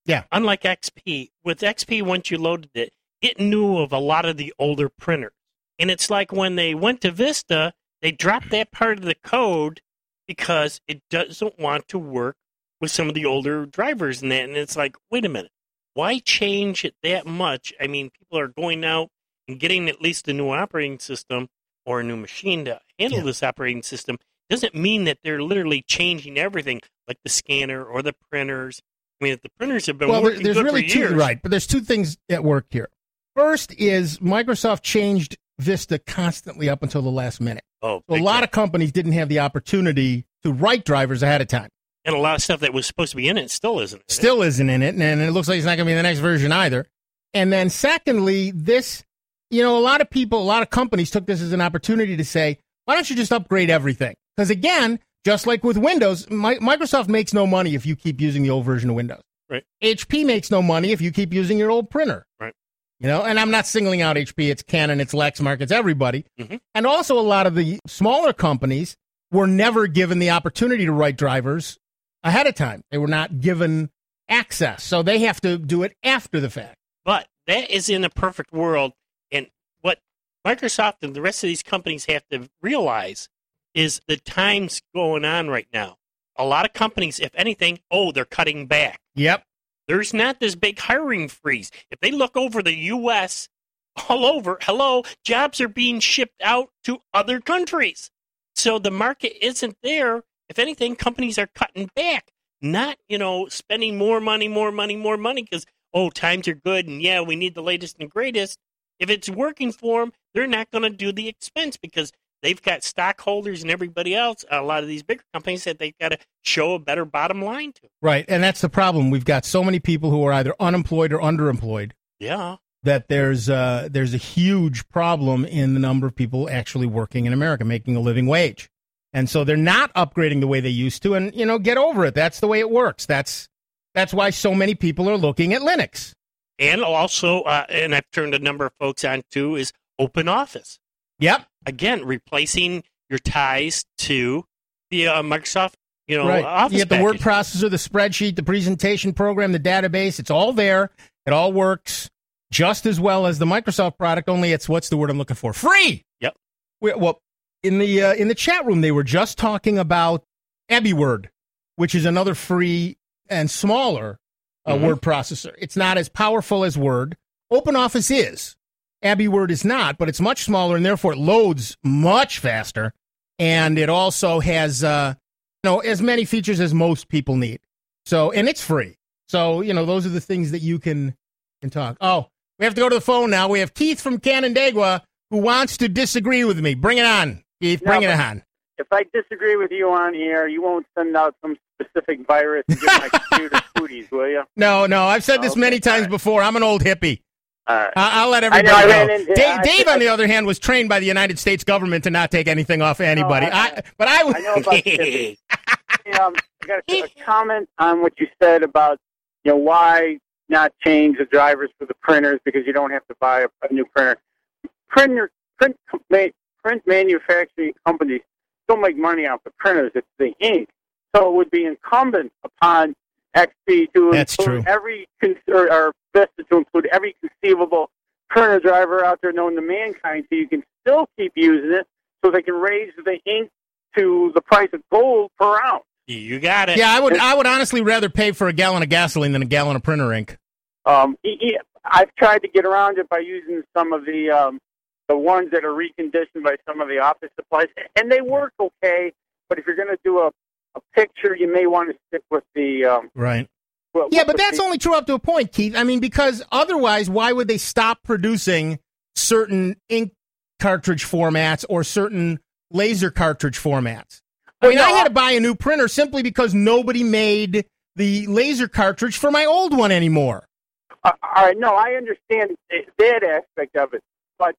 Yeah. Unlike X P, with X P, once you loaded it, it knew of a lot of the older printers. And it's like when they went to Vista, they dropped that part of the code because it doesn't want to work with some of the older drivers and that. And it's like, wait a minute, why change it that much? I mean, people are going out and getting at least a new operating system or a new machine to handle yeah. this operating system. Doesn't mean that they're literally changing everything, like the scanner or the printers. I mean, if the printers have been well, working there's good really for two, years. Right, but there's two things at work here. First is Microsoft changed Vista constantly up until the last minute. Oh, so a lot time. of companies didn't have the opportunity to write drivers ahead of time. And a lot of stuff that was supposed to be in it still isn't. Is still it? isn't in it, and it looks like it's not going to be in the next version either. And then secondly, this, you know, a lot of people, a lot of companies took this as an opportunity to say, why don't you just upgrade everything? Because again, just like with Windows, my, Microsoft makes no money if you keep using the old version of Windows. Right. H P makes no money if you keep using your old printer. Right. You know, and I'm not singling out H P. It's Canon, it's Lexmark, it's everybody. Mm-hmm. And also a lot of the smaller companies were never given the opportunity to write drivers ahead of time. They were not given access. So they have to do it after the fact. But that is in a perfect world. And what Microsoft and the rest of these companies have to realize is the times going on right now. A lot of companies, if anything, oh, they're cutting back. Yep. There's not this big hiring freeze. If they look over the U S, all over, hello, jobs are being shipped out to other countries. So the market isn't there. If anything, companies are cutting back, not, you know, spending more money, more money, more money because, oh, times are good and, yeah, we need the latest and greatest. If it's working for them, they're not going to do the expense because they've got stockholders and everybody else, a lot of these bigger companies that they've got to show a better bottom line to. Right, and that's the problem. We've got so many people who are either unemployed or underemployed. Yeah. That there's uh, there's a huge problem in the number of people actually working in America, making a living wage. And so they're not upgrading the way they used to, and, you know, get over it. That's the way it works. That's that's why so many people are looking at Linux. And also, uh, and I've turned a number of folks on to, is Open Office. Yep. Again, replacing your ties to the uh, Microsoft, you know, right. Office. You get the package. word processor, the spreadsheet, the presentation program, the database. It's all there. It all works just as well as the Microsoft product, only it's, what's the word I'm looking for? Free! Yep. We, well, in the uh, in the chat room, they were just talking about AbiWord, which is another free and smaller uh, mm-hmm. word processor. It's not as powerful as Word. OpenOffice is. AbiWord is not, but it's much smaller, and therefore it loads much faster. And it also has, uh, you know, as many features as most people need. So, and it's free. So, you know, those are the things that you can can talk. Oh, we have to go to the phone now. We have Keith from Canandaigua who wants to disagree with me. Bring it on, Keith. Bring no, it on. If I disagree with you on here, you won't send out some specific virus and get my computer cooties, will you? No, no. I've said this okay, many times right. before. I'm an old hippie. All right. I- I'll let everybody I know, I know. into, Dave, I, Dave I, on the other hand, was trained by the United States government to not take anything off anybody. No, I, I, but I was. I know about this. um, I got a, a comment on what you said about, you know, why not change the drivers for the printers because you don't have to buy a, a new printer. Printer, print, print manufacturing companies don't make money off the printers. It's the ink. So it would be incumbent upon X P to That's include true. every or, or Vista to include every conceivable printer driver out there known to mankind, so you can still keep using it, so they can raise the ink to the price of gold per ounce. You got it. Yeah, I would. I would honestly rather pay for a gallon of gasoline than a gallon of printer ink. Um, he, he, I've tried to get around it by using some of the um, the ones that are reconditioned by some of the office supplies, and they work okay. But if you're going to do a, a picture, you may want to stick with the um, right. Well, yeah, but that's only true up to a point, Keith. I mean, because otherwise, why would they stop producing certain ink cartridge formats or certain laser cartridge formats? I mean, I had to buy a new printer simply because nobody made the laser cartridge for my old one anymore. Uh, all right, no, I understand that aspect of it, but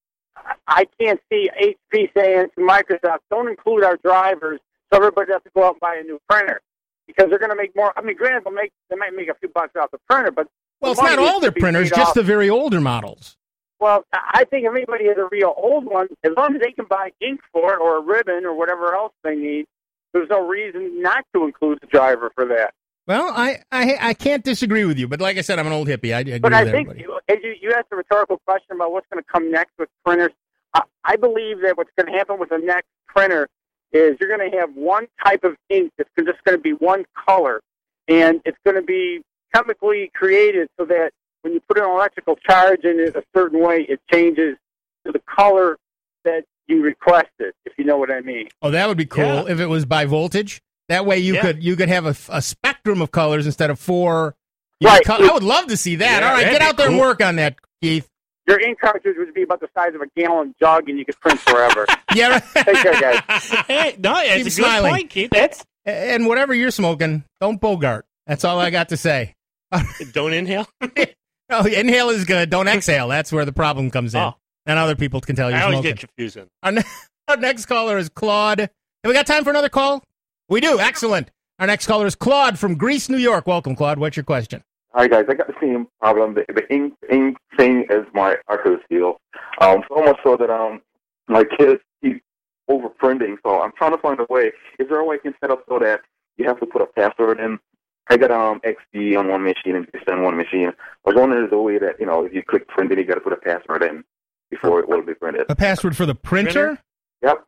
I can't see H P saying to Microsoft, don't include our drivers so everybody has to go out and buy a new printer because they're going to make more. I mean, granted, they'll make, they might make a few bucks off the printer, but... Well, it's not all their printers, just the very older models. Well, I think if anybody has a real old one, as long as they can buy ink for it or a ribbon or whatever else they need, there's no reason not to include the driver for that. Well, I, I I can't disagree with you, but like I said, I'm an old hippie. I, I agree But with I think everybody. you, as you, you asked a rhetorical question about what's going to come next with printers. I, I believe that what's going to happen with the next printer is you're going to have one type of ink that's just going to be one color, and it's going to be chemically created so that when you put an electrical charge in it a certain way, it changes to the color that you requested, if you know what I mean. Oh, that would be cool Yeah. if it was by voltage. That way you Yeah. could you could have a, a spectrum of colors instead of four. you Right. could co- I would love to see that. Yeah, All right, that'd get out be there and cool. work on that, Keith. Your ink cartridge would be about the size of a gallon jug, and you could print forever. Yeah, right. Take care, guys. Hey, no, it's Keep a good smiling. point, Keith. That's And whatever you're smoking, don't bogart. That's all I got to say. don't inhale. No, inhale is good. Don't exhale. That's where the problem comes in. Oh. And other people can tell you're I always smoking. get confused. Our, ne- our next caller is Claude. Have we got time for another call? We do. Excellent. Our next caller is Claude from Greece, New York. Welcome, Claude. What's your question? Hi guys, I got the same problem. The, the ink ink thing is my Achilles heel. Um, so much so that um my kids keep overprinting. So I'm trying to find a way. Is there a way I can set up so that you have to put a password in? I got um X P on one machine and Vista on one machine. I was wondering if there's a way that you know if you click print it, you got to put a password in before it will be printed. A password for the printer? Yep.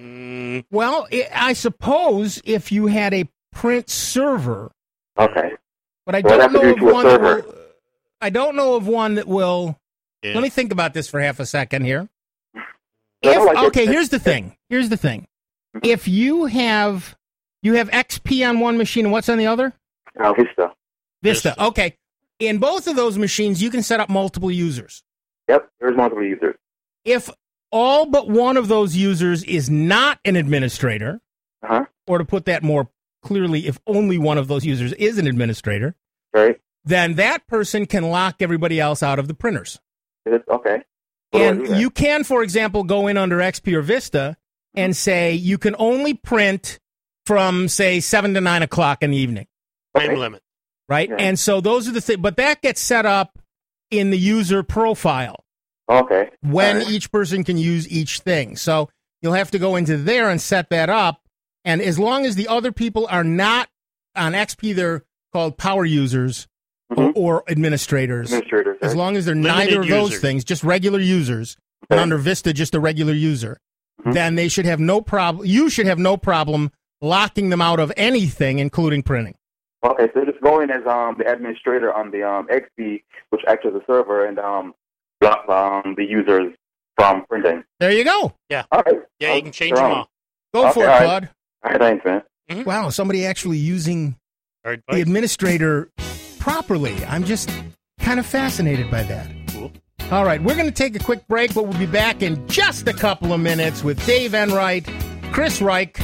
Well, I I suppose if you had a print server, Okay. but I So I'd don't have to know do of it to a one that server. will, I don't know of one that will. Yeah. Let me think about this for half a second here. I If, don't like it. okay, here's the thing. Here's the thing. If you have you have X P on one machine and what's on the other? Uh, Vista. Vista. Okay. In both of those machines, you can set up multiple users. Yep. There's multiple users. If all but one of those users is not an administrator, Uh-huh. or to put that more clearly, if only one of those users is an administrator, Right. then that person can lock everybody else out of the printers. Is it okay? How do I do And that? you can, for example, go in under X P or Vista and say you can only print from, say, seven to nine o'clock in the evening. Time limit. Right? And so those are the things, but that gets set up in the user profile Okay. when each person can use each thing. So you'll have to go into there and set that up. And as long as the other people are not on X P, they're called power users or, or administrators. Administrators, As right. long as they're Limited neither of those users. things, just regular users, and under Vista, just a regular user, then they should have no problem. You should have no problem locking them out of anything, including printing. Okay, so just go in as um the administrator on the um X P, which acts as a server, and um block um the users from printing. There you go. Yeah. All right. Yeah, you can change them all. Go Okay, for it, all right. Claude. All right, thanks, man. Wow, somebody actually using All the administrator properly. I'm just kind of fascinated by that. Cool. All right, we're going to take a quick break, but we'll be back in just a couple of minutes with Dave Enright, Chris Reich,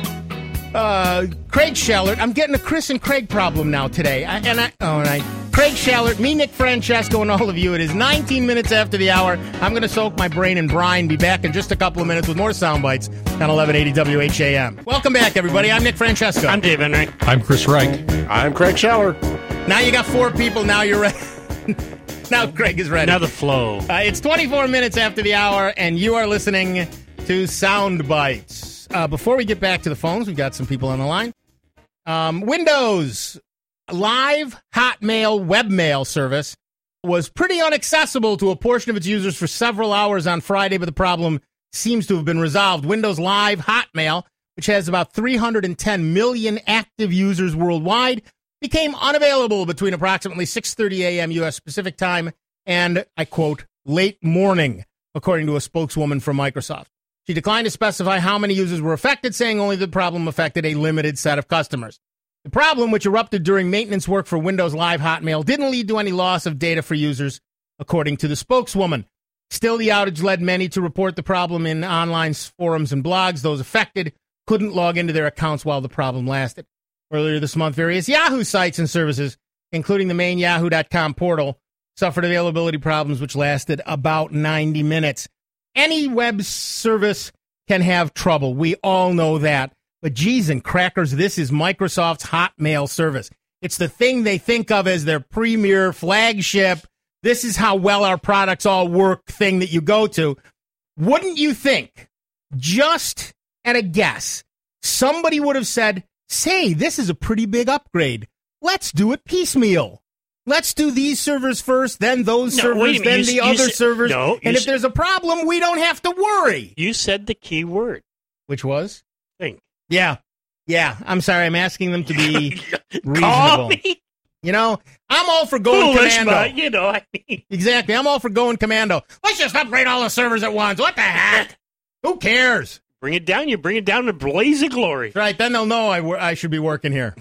uh, Craig Shallert. I'm getting a Chris and Craig problem now today. I, and I, oh, and I, Craig Shallert, me, Nick Francesco, and all of you. It is nineteen minutes after the hour. I'm going to soak my brain in brine. Be back in just a couple of minutes with more sound bites on eleven eighty W H A M. Welcome back, everybody. I'm Nick Francesco. I'm Dave Enright. I'm Chris Reich. I'm Craig Scheller. Now you got four people. Now you're ready. Now Craig is ready. Now the flow. Uh, it's twenty-four minutes after the hour, and you are listening to Sound Bites. Uh, before we get back to the phones, we've got some people on the line. Um, Windows Live Hotmail webmail service was pretty inaccessible to a portion of its users for several hours on Friday, but the problem seems to have been resolved. Windows Live Hotmail, which has about three hundred ten million active users worldwide, became unavailable between approximately six thirty a.m. U S Pacific time and, I quote, late morning, according to a spokeswoman from Microsoft. She declined to specify how many users were affected, saying only the problem affected a limited set of customers. The problem, which erupted during maintenance work for Windows Live Hotmail, didn't lead to any loss of data for users, according to the spokeswoman. Still, the outage led many to report the problem in online forums and blogs. Those affected couldn't log into their accounts while the problem lasted. Earlier this month, various Yahoo sites and services, including the main yahoo dot com portal, suffered availability problems which lasted about ninety minutes. Any web service can have trouble. We all know that. But geez and crackers, this is Microsoft's Hotmail service. It's the thing they think of as their premier flagship. This is how well our products all work thing that you go to. Wouldn't you think, just at a guess, somebody would have said, say, this is a pretty big upgrade. let's do it piecemeal. Let's do these servers first, then those No, servers, wait a minute. then You the s- you other s- servers. no, you and if s- there's a problem, we don't have to worry. You said the key word. Which was? Think. Yeah. Yeah. I'm sorry. I'm asking them to be Call reasonable. me. You know, I'm all for going Foolish, commando. but, you know, I mean. Exactly. I'm all for going commando. Let's just upgrade all the servers at once. What the heck? Who cares? Bring it down. You bring it down to blaze of glory. Right. Then they'll know I, wor- I should be working here.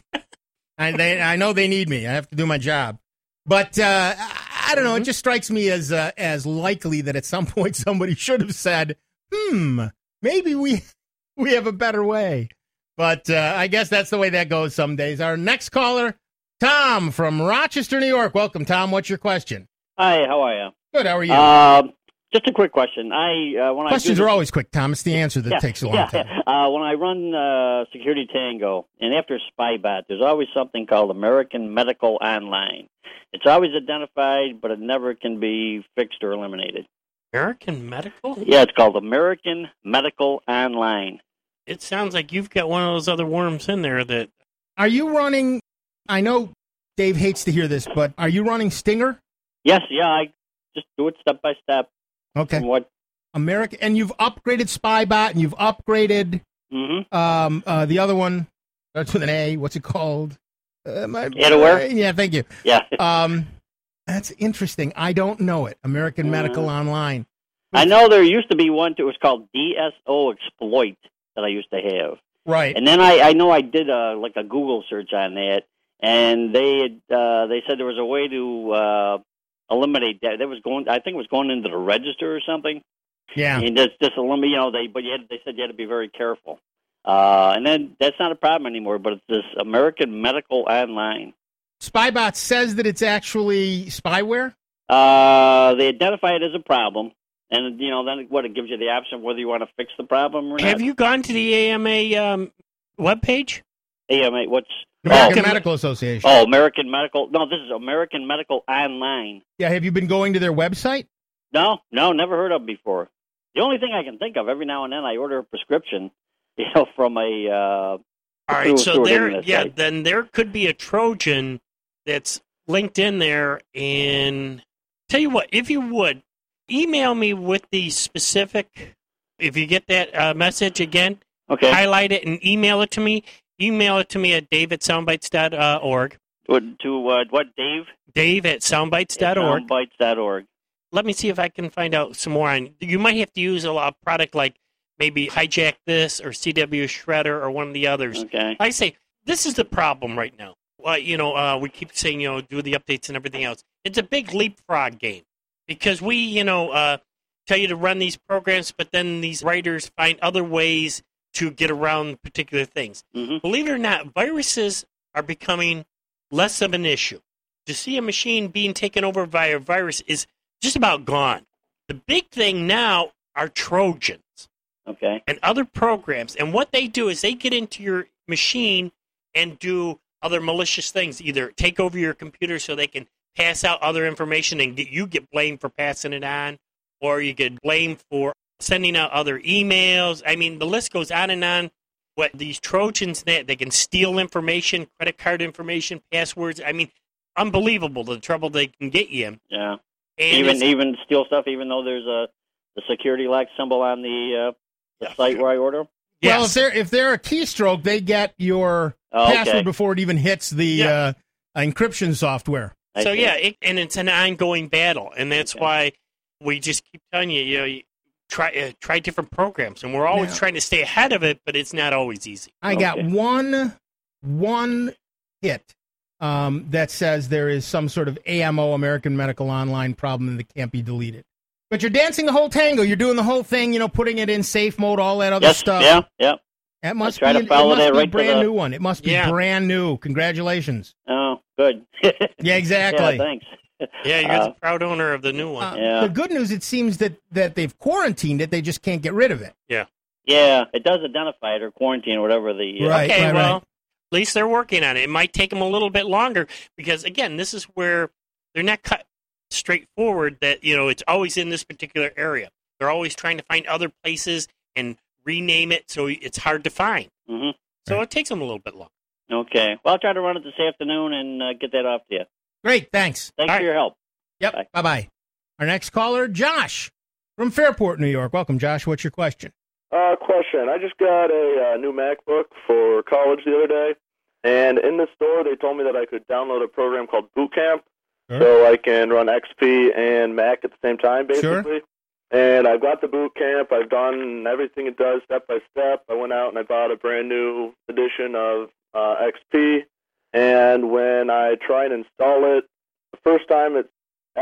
I, they, I know they need me. I have to do my job. But uh, I, I don't know. It just strikes me as uh, as likely that at some point somebody should have said, hmm, maybe we we have a better way. But uh, I guess that's the way that goes some days. Our next caller, Tom from Rochester, New York. Welcome, Tom. What's your question? Hi, how are you? Good. How are you? Uh, just a quick question. I uh, when Questions I do are this- always quick, Tom. It's the answer that yeah, takes a long yeah. time. Uh, when I run uh, Security Tango, and after SpyBot, there's always something called American Medical Online. It's always identified, but it never can be fixed or eliminated. American Medical? Yeah, it's called American Medical Online. It sounds like you've got one of those other worms in there that. Are you running? I know Dave hates to hear this, but are you running Stinger? Yes, yeah, I just do it step by step. Okay. From what? America, and you've upgraded SpyBot, and you've upgraded Mm-hmm. um, uh, the other one starts with an A. What's it called? Uh, my Anywhere? brain- Yeah, thank you. Yeah. Um, that's interesting. I don't know it. American Uh, Medical Online. I know there used to be one that was called D S O Exploit that I used to have. Right. And then I, I know I did a, like a Google search on that, and they had, uh, they said there was a way to uh, eliminate that. That was going, I think it was going into the register or something. Yeah. And just just eliminate, you know, they but you had, they said you had to be very careful. Uh, and then that's not a problem anymore. But it's this American Medical Online. SpyBot says that it's actually spyware. Uh, they identify it as a problem, and you know, then what it gives you the option of whether you want to fix the problem or not. Have you gone to the A M A um, webpage? A M A, what's American oh, Medical Association. Oh, American Medical. No, this is American Medical Online. Yeah. Have you been going to their website? No, no, never heard of before. The only thing I can think of, every now and then, I order a prescription, you know, from a. Uh, All right, through- so through an there, internet yeah, site. then there could be a Trojan that's linked in there. And tell you what, if you would email me with the specific, if you get that uh, message again, okay, highlight it and email it to me. Email it to me at dave at soundbites dot org. What- to uh, what, Dave? Dave at soundbites dot org. Soundbites dot org. Let me see if I can find out some more on. You might have to use a lot of product like maybe Hijack This or C W Shredder or one of the others. Okay. I say this is the problem right now. Well, you know, uh, we keep saying, you know, do the updates and everything else. It's a big leapfrog game because we, you know, uh, tell you to run these programs, but then these writers find other ways to get around particular things. Mm-hmm. Believe it or not, viruses are becoming less of an issue. To see a machine being taken over by a virus is just about gone. The big thing now are Trojans. Okay. And other programs. And what they do is they get into your machine and do other malicious things. Either take over your computer so they can pass out other information and get, you get blamed for passing it on, or you get blamed for sending out other emails. I mean, the list goes on and on. What these Trojans, they, they can steal information, credit card information, passwords. I mean, unbelievable the trouble they can get you in. Yeah. And even it's- even steal stuff, even though there's a the security lock symbol on the, uh, the site where I order. Well, if they're if they're a keystroke, they get your Oh, okay. password before it even hits the Yeah. uh, encryption software. So yeah, it, and it's an ongoing battle, and that's why we just keep telling you, you know, you try uh, try different programs, and we're always Yeah. trying to stay ahead of it, but it's not always easy. I got one one hit um, that says there is some sort of A M O, American Medical Online problem that can't be deleted. But you're dancing the whole tango. You're doing the whole thing, you know, putting it in safe mode, all that other Yes, stuff. yeah, yeah. That must try be, to it follow must that be right a to brand the- new one. It must be Yeah. brand new. Congratulations. Oh, good. Yeah, exactly. Yeah, thanks. Yeah, you're Uh, the proud owner of the new one. Uh, Yeah. The good news, it seems that, that they've quarantined it. They just can't get rid of it. Yeah. Yeah, it does identify it or quarantine or whatever the. Uh, Right, Okay, right, well, right. at least they're working on it. It might take them a little bit longer because, again, this is where they're not cut straightforward that, you know, it's always in this particular area. They're always trying to find other places and rename it so it's hard to find. Mm-hmm. So it takes them a little bit longer. Okay. Well, I'll try to run it this afternoon and uh, get that off to you. Great, thanks. Thanks All for right. your help. Yep, Bye. bye-bye. Our next caller, Josh from Fairport, New York. Welcome, Josh. What's your question? Uh, question. I just got a uh, new MacBook for college the other day, and in the store they told me that I could download a program called Boot Camp, Sure. so I can run X P and Mac at the same time, basically. Sure. And I've got the Boot Camp. I've done everything it does step by step. I went out and I bought a brand new edition of uh, X P, and when I try and install it, the first time it's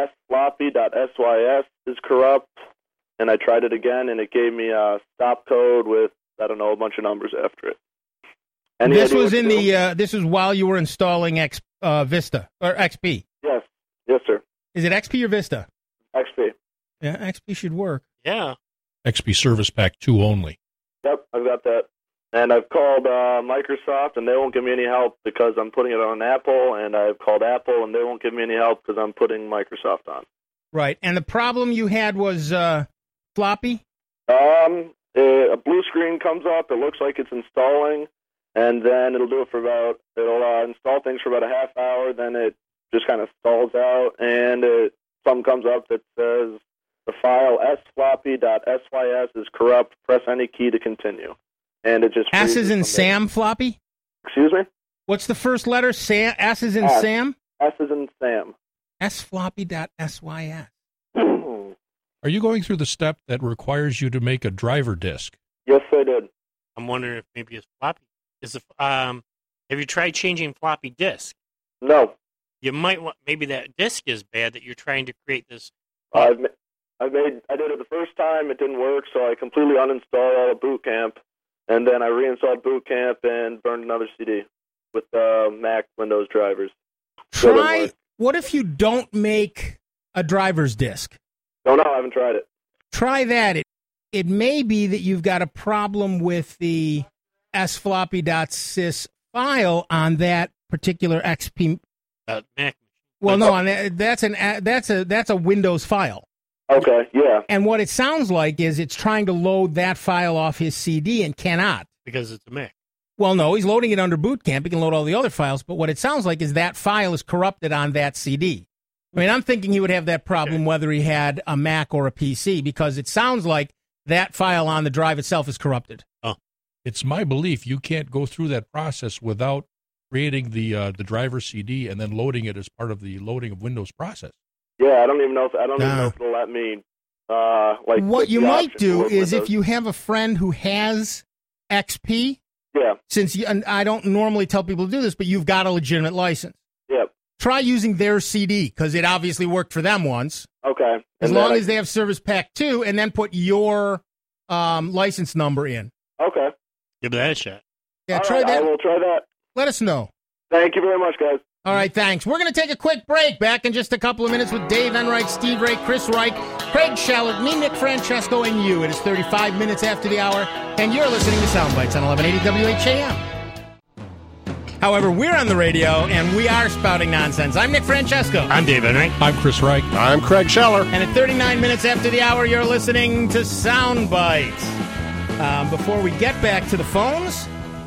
sfloppy.sys is corrupt, and I tried it again, and it gave me a stop code with, I don't know, a bunch of numbers after it. Any this idea was what in to the. do? Uh, this was while you were installing X uh, Vista or X P. Yes, yes, sir. Is it X P or Vista? X P. Yeah, X P should work. Yeah. X P Service Pack two only. Yep, I've got that. And I've called uh, Microsoft, and they won't give me any help because I'm putting it on Apple, and I've called Apple, and they won't give me any help because I'm putting Microsoft on. Right, and the problem you had was uh, floppy. Um, a a blue screen comes up. It looks like it's installing, and then it'll do it for about, it'll uh, install things for about a half hour, then it just kind of stalls out, and it, something comes up that says the file sfloppy.sys is corrupt. Press any key to continue. And it just S freezes is in from Sam there. floppy. Excuse me? What's the first letter? Sam. S is in S. Sam. S is in Sam. sfloppy.sys. Are you going through the step that requires you to make a driver disk? Yes, I did. I'm wondering if maybe it's floppy. Is it, um, have you tried changing floppy disk? No. You might want, maybe that disk is bad that you're trying to create this. I've ma- I made I did it the first time. It didn't work, so I completely uninstalled all of Boot Camp, and then I reinstalled Boot Camp and burned another C D with uh, Mac Windows drivers. Still didn't Try. work. What if you don't make a driver's disk? No, no, I haven't tried it. Try that. It it may be that you've got a problem with the sfloppy.sys file on that particular X P. Uh, Mac. Well, no, on that, that's an a- that's a that's a Windows file. Okay, yeah. And what it sounds like is it's trying to load that file off his C D and cannot. Because it's a Mac. Well, no, he's loading it under Boot Camp. He can load all the other files, but what it sounds like is that file is corrupted on that C D. I mean, I'm thinking he would have that problem whether he had a Mac or a P C, because it sounds like that file on the drive itself is corrupted. Oh. It's my belief you can't go through that process without creating the uh, the driver C D and then loading it as part of the loading of Windows process. Yeah, I don't even know if I don't even No. know if it'll let me. Uh, like What click you the might option do for is if Windows. you have a friend who has X P, Yeah. since you, and I don't normally tell people to do this, but you've got a legitimate license. Yep. Try using their C D, because it obviously worked for them once. Okay. As And long then I- as they have Service Pack two, and then put your um, license number in. Okay. Give that a shot. Yeah, All try right, that. I will try that. Let us know. Thank you very much, guys. All right, thanks. We're going to take a quick break. Back in just a couple of minutes with Dave Enright, Steve Ray, Chris Reich, Craig Shallert, me, Nick Francesco, and you. It is thirty-five minutes after the hour, and you're listening to Soundbites on eleven eighty W H A M. However, we're on the radio, and we are spouting nonsense. I'm Nick Francesco. I'm Dave Enright. I'm Chris Reich. I'm Craig Scheller. And at thirty-nine minutes after the hour, you're listening to Soundbites. Um, before we get back to the phones,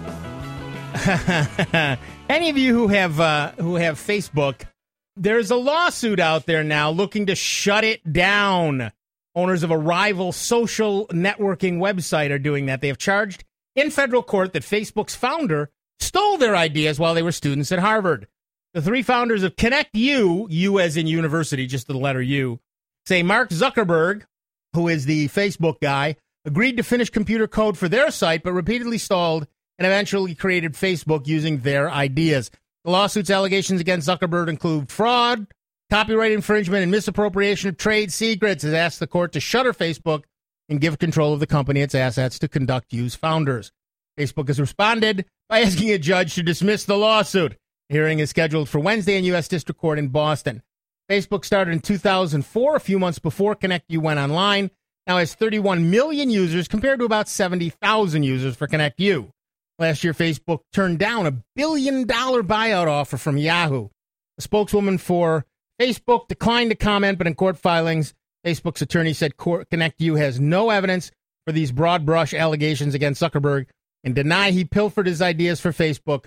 any of you who have uh, who have Facebook, there's a lawsuit out there now looking to shut it down. Owners of a rival social networking website are doing that. They have charged in federal court that Facebook's founder stole their ideas while they were students at Harvard. The three founders of ConnectU, U as in university, just the letter U, say Mark Zuckerberg, who is the Facebook guy, agreed to finish computer code for their site, but repeatedly stalled and eventually created Facebook using their ideas. The lawsuit's allegations against Zuckerberg include fraud, copyright infringement, and misappropriation of trade secrets. It asked the court to shutter Facebook and give control of the company, its assets, to ConnectU's founders. Facebook has responded by asking a judge to dismiss the lawsuit. The hearing is scheduled for Wednesday in U S District Court in Boston. Facebook started in two thousand four, a few months before ConnectU went online. Now has thirty-one million users compared to about seventy thousand users for ConnectU. Last year, Facebook turned down a billion dollar buyout offer from Yahoo. A spokeswoman for Facebook declined to comment, but in court filings, Facebook's attorney said ConnectU has no evidence for these broad brush allegations against Zuckerberg and deny he pilfered his ideas for Facebook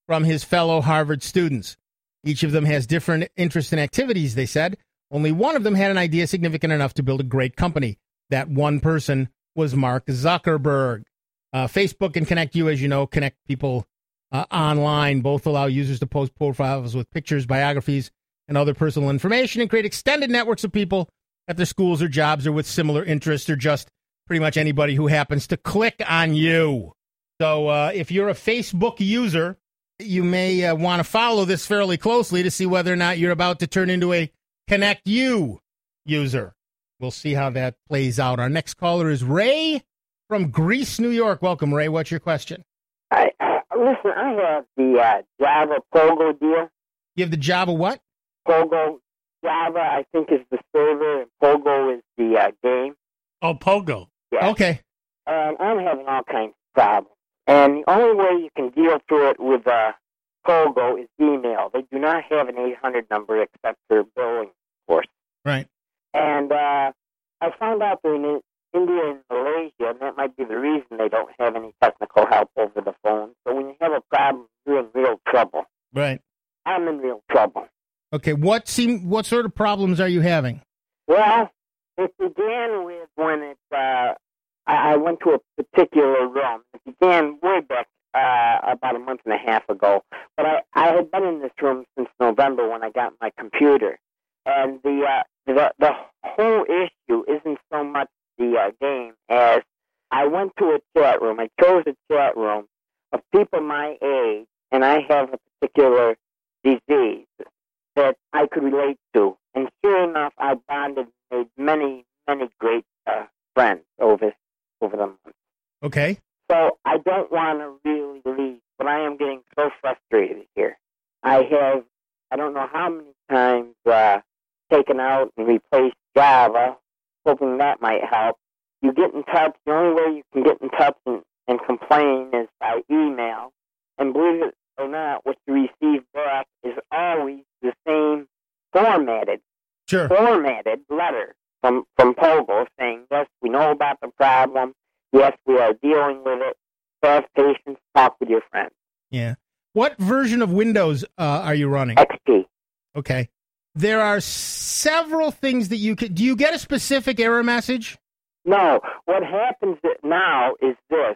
from his fellow Harvard students. Each of them has different interests and activities, they said. Only one of them had an idea significant enough to build a great company. That one person was Mark Zuckerberg. Uh, Facebook and Connect You, as you know, connect people uh, online. Both allow users to post profiles with pictures, biographies, and other personal information and create extended networks of people at their schools or jobs or with similar interests or just pretty much anybody who happens to click on you. So uh, if you're a Facebook user, you may uh, want to follow this fairly closely to see whether or not you're about to turn into a Connect You user. We'll see how that plays out. Our next caller is Ray from Greece, New York. Welcome, Ray. What's your question? I, uh, listen, I have the uh, Java Pogo deal. You have the Java what? Pogo. Java, I think, is the server, and Pogo is the uh, game. Oh, Pogo. Yeah. Okay. Um, I'm having all kinds of problems. And the only way you can deal through it with uh, Pogo is email. They do not have an eight hundred number except for billing, of course. Right. And uh, I found out they're in India and Malaysia, and that might be the reason they don't have any technical help over the phone. So when you have a problem, you're in real trouble. Right. I'm in real trouble. Okay. What seem? What sort of problems are you having? Well, it began with when it. Uh, I, I went to a particular room. It began way back uh, about a month and a half ago. But I, I had been in this room since November when I got my computer, and the uh, the the whole issue isn't so much the uh, game as I went to a chat room. I chose a chat room of people my age, and I have a particular disease that I could relate to. And sure enough, I bonded and made many, many great uh, friends over over the months. Okay. So I don't want to really leave, but I am getting so frustrated here. I have, I don't know how many times uh, taken out and replaced Java, hoping that might help. You get in touch, the only way you can get in touch and, and complain is by email. And believe it or not, what you receive back is always the same formatted, sure. formatted letter from, from Pogo saying, yes, we know about the problem. Yes, we are dealing with it. Have patience. Talk with your friends. Yeah. What version of Windows uh, are you running? X P. Okay. There are several things that you could... Do you get a specific error message? No. What happens now is this.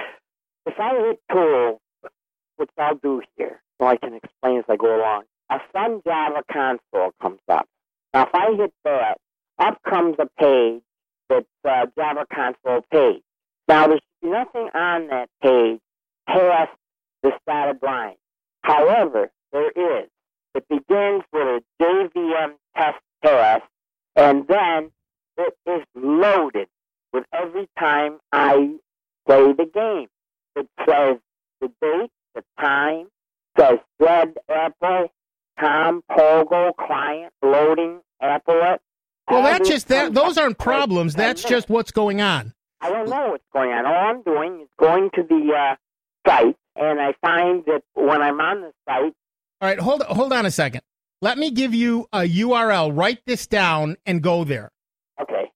If I hit Tool, which I'll do here, so I can explain as I go along, a Sun Java console comes up. Now, if I hit that, up comes a page that's uh, Java console page. Now, there's nothing on that page past the dotted line. However, there is. It begins with a J V M test pass, and then it is loaded with every time I play the game. It says the date, the time, says Red Apple, Tom, Pogo, client, loading, Applet. Well, that's just that. Those aren't problems. That's just what's going on. I don't know what's going on. All I'm doing is going to the uh, site, and I find that when I'm on the site. All right, hold hold on a second. Let me give you a U R L. Write this down and go there. Okay.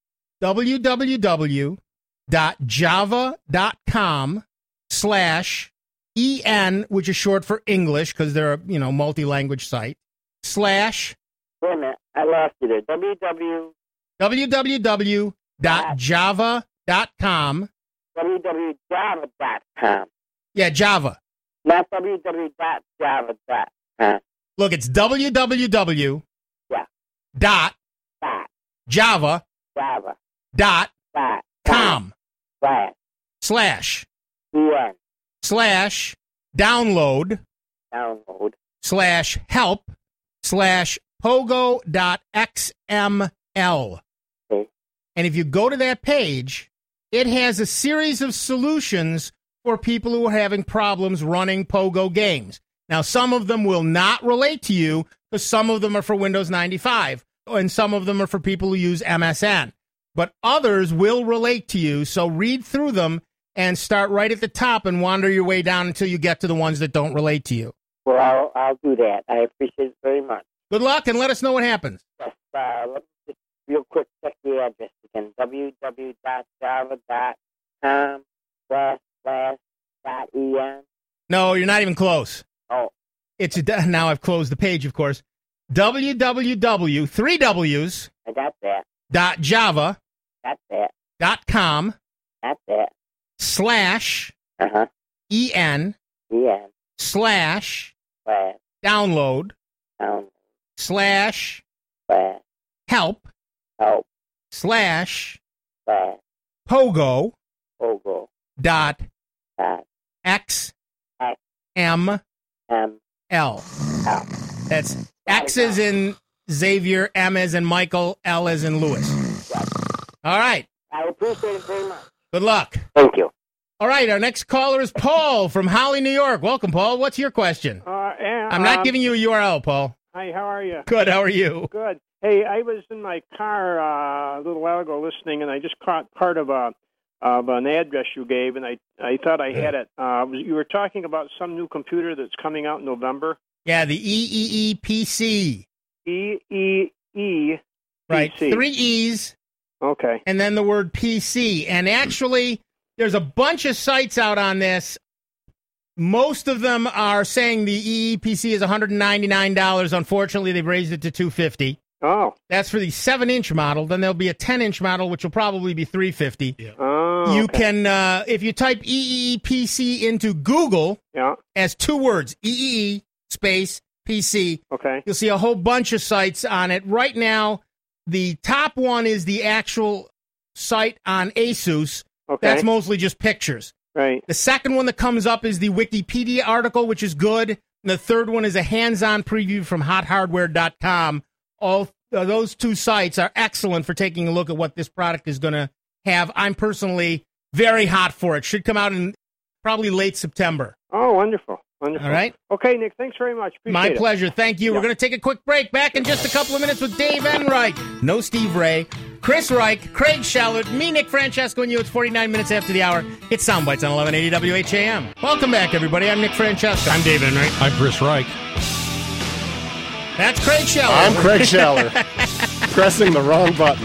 www.java.com slash en, which is short for English because they're a you know multi-language site. Slash. Wait a minute, I lost you there. www. www.java.com. www.java dot com. Yeah, Java. Not www.java dot com. Look, it's www. Yeah. Dot. Dot. Java. Java. Dot. Dot. Com. Slash. Slash. En. Slash. Download. Download. Slash. Help. Slash. Pogo.xml. Okay. And if you go to that page, it has a series of solutions for people who are having problems running Pogo games. Now, some of them will not relate to you because some of them are for Windows ninety-five and some of them are for people who use M S N. But others will relate to you, so read through them and start right at the top and wander your way down until you get to the ones that don't relate to you. Well, I'll, I'll do that. I appreciate it very much. Good luck, and let us know what happens. Yes, uh, let me just real quick check the address again. www.java.com slash slash dot en. No, you're not even close. Oh, It's a, now I've closed the page, of course. www, three W's. I got that. Dot Java. Got that. Dot com. Got that. Slash. Uh-huh. En. En. Slash. Slash. Download. Download. Slash. Slash. Help. Help. Slash. Slash. Pogo. Pogo. Dot. Dot. X. X. M. M. L. L. That's X as in Xavier, M as in Michael, L as in Lewis. All right. I appreciate it very much. Good luck. Thank you. All right, our next caller is Paul from Holly, New York. Welcome, Paul. What's your question? Uh, and, I'm not um, giving you a U R L, Paul. Hi, how are you? Good, how are you? Good. Hey, I was in my car uh, a little while ago listening, and I just caught part of a of an address you gave, and I, I thought I had it. Uh, you were talking about some new computer that's coming out in November. Yeah, the E E E P C. E E E. Right, three E's. Okay. And then the word P C. And actually, there's a bunch of sites out on this. Most of them are saying the E E P C is one hundred ninety-nine dollars. Unfortunately, they've raised it to two hundred fifty dollars. Oh. That's for the seven-inch model. Then there'll be a ten-inch model, which will probably be three hundred fifty dollars. Yeah. Oh, you okay. can, uh, if you type E E E P C into Google yeah. as two words, E E E space P C, okay. You'll see a whole bunch of sites on it. Right now, the top one is the actual site on Asus. Okay. That's mostly just pictures. Right. The second one that comes up is the Wikipedia article, which is good. And the third one is a hands-on preview from hot hardware dot com. All uh, those two sites are excellent for taking a look at what this product is going to have. I'm personally very hot for it. Should come out in probably late September. Oh, wonderful. Wonderful. All right. Okay, Nick, thanks very much. Appreciate My it. pleasure. Thank you. Yeah. We're going to take a quick break. Back in just a couple of minutes with Dave Enright. No Steve Ray. Chris Reich, Craig Shallard, me, Nick Francesco, and you. It's forty-nine minutes after the hour. It's Soundbites on eleven eighty W H A M. Welcome back, everybody. I'm Nick Francesco. I'm Dave Enright. I'm Chris Reich. That's Craig Shallard. I'm Craig Shallard. Pressing the wrong button.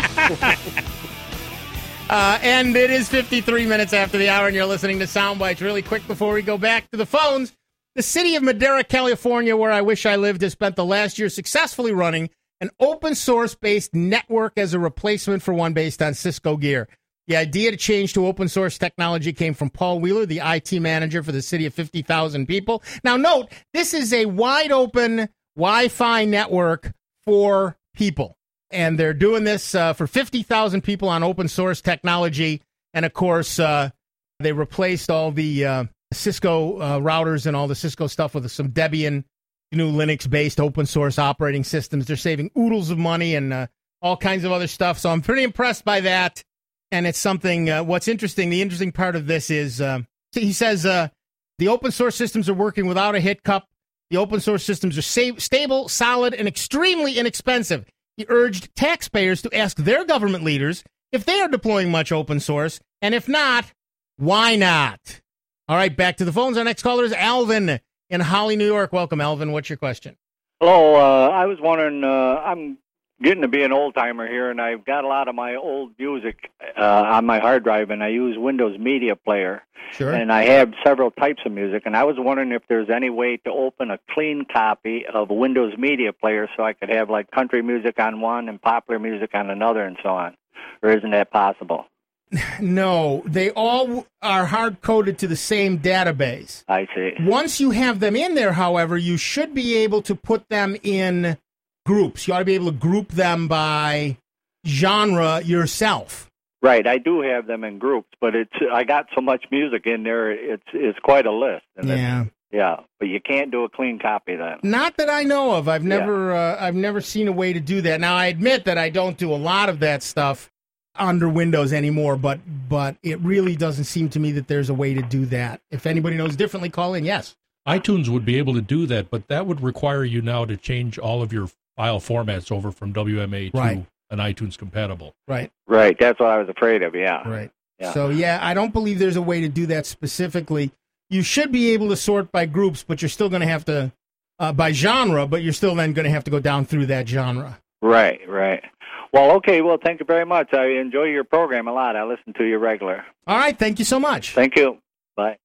Uh, and it is fifty-three minutes after the hour, and you're listening to Soundbites. Really quick before we go back to the phones, the city of Madera, California, where I wish I lived, has spent the last year successfully running an open-source-based network as a replacement for one based on Cisco gear. The idea to change to open-source technology came from Paul Wheeler, the I T manager for the city of fifty thousand people. Now, note, this is a wide-open Wi-Fi network for people. And they're doing this uh, for fifty thousand people on open source technology. And, of course, uh, they replaced all the uh, Cisco uh, routers and all the Cisco stuff with some Debian, new Linux-based open source operating systems. They're saving oodles of money and uh, all kinds of other stuff. So I'm pretty impressed by that. And it's something, uh, what's interesting, the interesting part of this is, uh, he says, uh, the open source systems are working without a hiccup. The open source systems are sa- stable, solid, and extremely inexpensive. He urged taxpayers to ask their government leaders if they are deploying much open source, and if not, why not? All right, back to the phones. Our next caller is Alvin in Holly, New York. Welcome, Alvin. What's your question? Hello. Uh, I was wondering, uh, I'm getting to be an old-timer here, and I've got a lot of my old music uh, on my hard drive, and I use Windows Media Player. Sure. And I have several types of music, and I was wondering if there's any way to open a clean copy of Windows Media Player so I could have, like, country music on one and popular music on another and so on. Or isn't that possible? No, they all are hard-coded to the same database. I see. Once you have them in there, however, you should be able to put them in groups. You ought to be able to group them by genre yourself. Right, I do have them in groups, but it's I got so much music in there, it's it's quite a list. And Yeah. Yeah, but you can't do a clean copy then. Not that I know of. I've never uh, I've never seen a way to do that. Now, I admit that I don't do a lot of that stuff under Windows anymore, but but it really doesn't seem to me that there's a way to do that. If anybody knows differently, call in. Yes. iTunes would be able to do that, but that would require you now to change all of your file formats over from W M A to Right. an iTunes compatible. Right. Right, that's what I was afraid of, yeah. Right. Yeah. So, yeah, I don't believe there's a way to do that specifically. You should be able to sort by groups, but you're still going to have to, uh, by genre, but you're still then going to have to go down through that genre. Right, right. Well, okay, well, thank you very much. I enjoy your program a lot. I listen to you regular. All right, thank you so much. Thank you. Bye.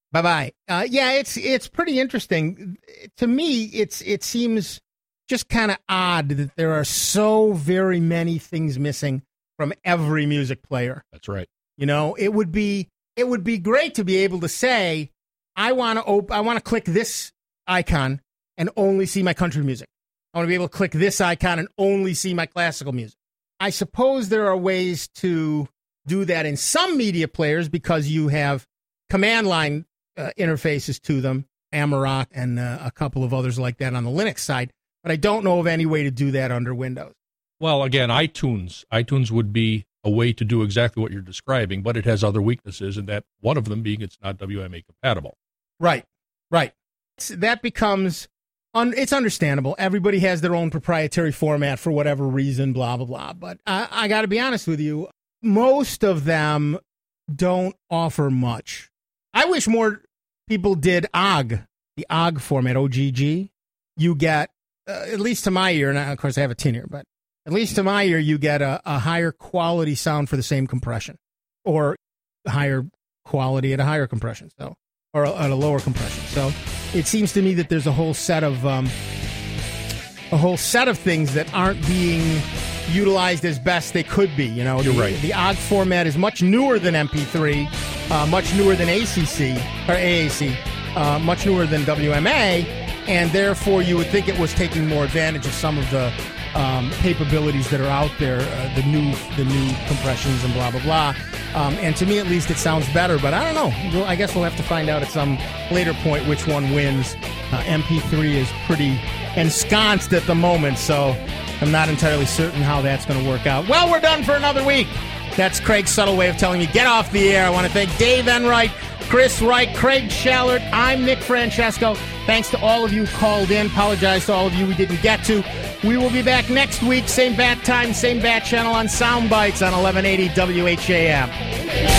Bye bye. Uh, yeah, it's it's pretty interesting. To me, it's it seems just kind of odd that there are so very many things missing from every music player. That's right. You know, it would be it would be great to be able to say, I want to op- I want to click this icon and only see my country music. I want to be able to click this icon and only see my classical music. I suppose there are ways to do that in some media players because you have command line uh, interfaces to them, Amarok and uh, a couple of others like that on the Linux side. But I don't know of any way to do that under Windows. Well, again, iTunes. iTunes would be a way to do exactly what you're describing, but it has other weaknesses, and that one of them being it's not W M A compatible. Right, right. It's, that becomes, un, it's understandable. Everybody has their own proprietary format for whatever reason, blah, blah, blah. But I, I got to be honest with you, most of them don't offer much. I wish more people did O G, the O G format, O G G. You get, uh, at least to my ear, and of course I have a tin ear, but at least to my ear, you get a, a higher quality sound for the same compression, or higher quality at a higher compression, so or a, at a lower compression. So it seems to me that there's a whole set of um, a whole set of things that aren't being utilized as best they could be. You know, You're the, right. the O G format is much newer than M P three, uh, much newer than A C C or A A C, uh, much newer than W M A, and therefore you would think it was taking more advantage of some of the um, capabilities that are out there, uh, the new the new compressions and blah blah blah. Um, and to me, at least, it sounds better. But I don't know. Well, I guess we'll have to find out at some later point which one wins. Uh, M P three is pretty ensconced at the moment, so I'm not entirely certain how that's going to work out. Well, we're done for another week. That's Craig's subtle way of telling me get off the air. I want to thank Dave Enright, Chris Wright, Craig Shallert. I'm Nick Francesco. Thanks to all of you who called in. Apologize to all of you we didn't get to. We will be back next week, same bat time, same bat channel on Sound Bites on eleven eighty W H A M.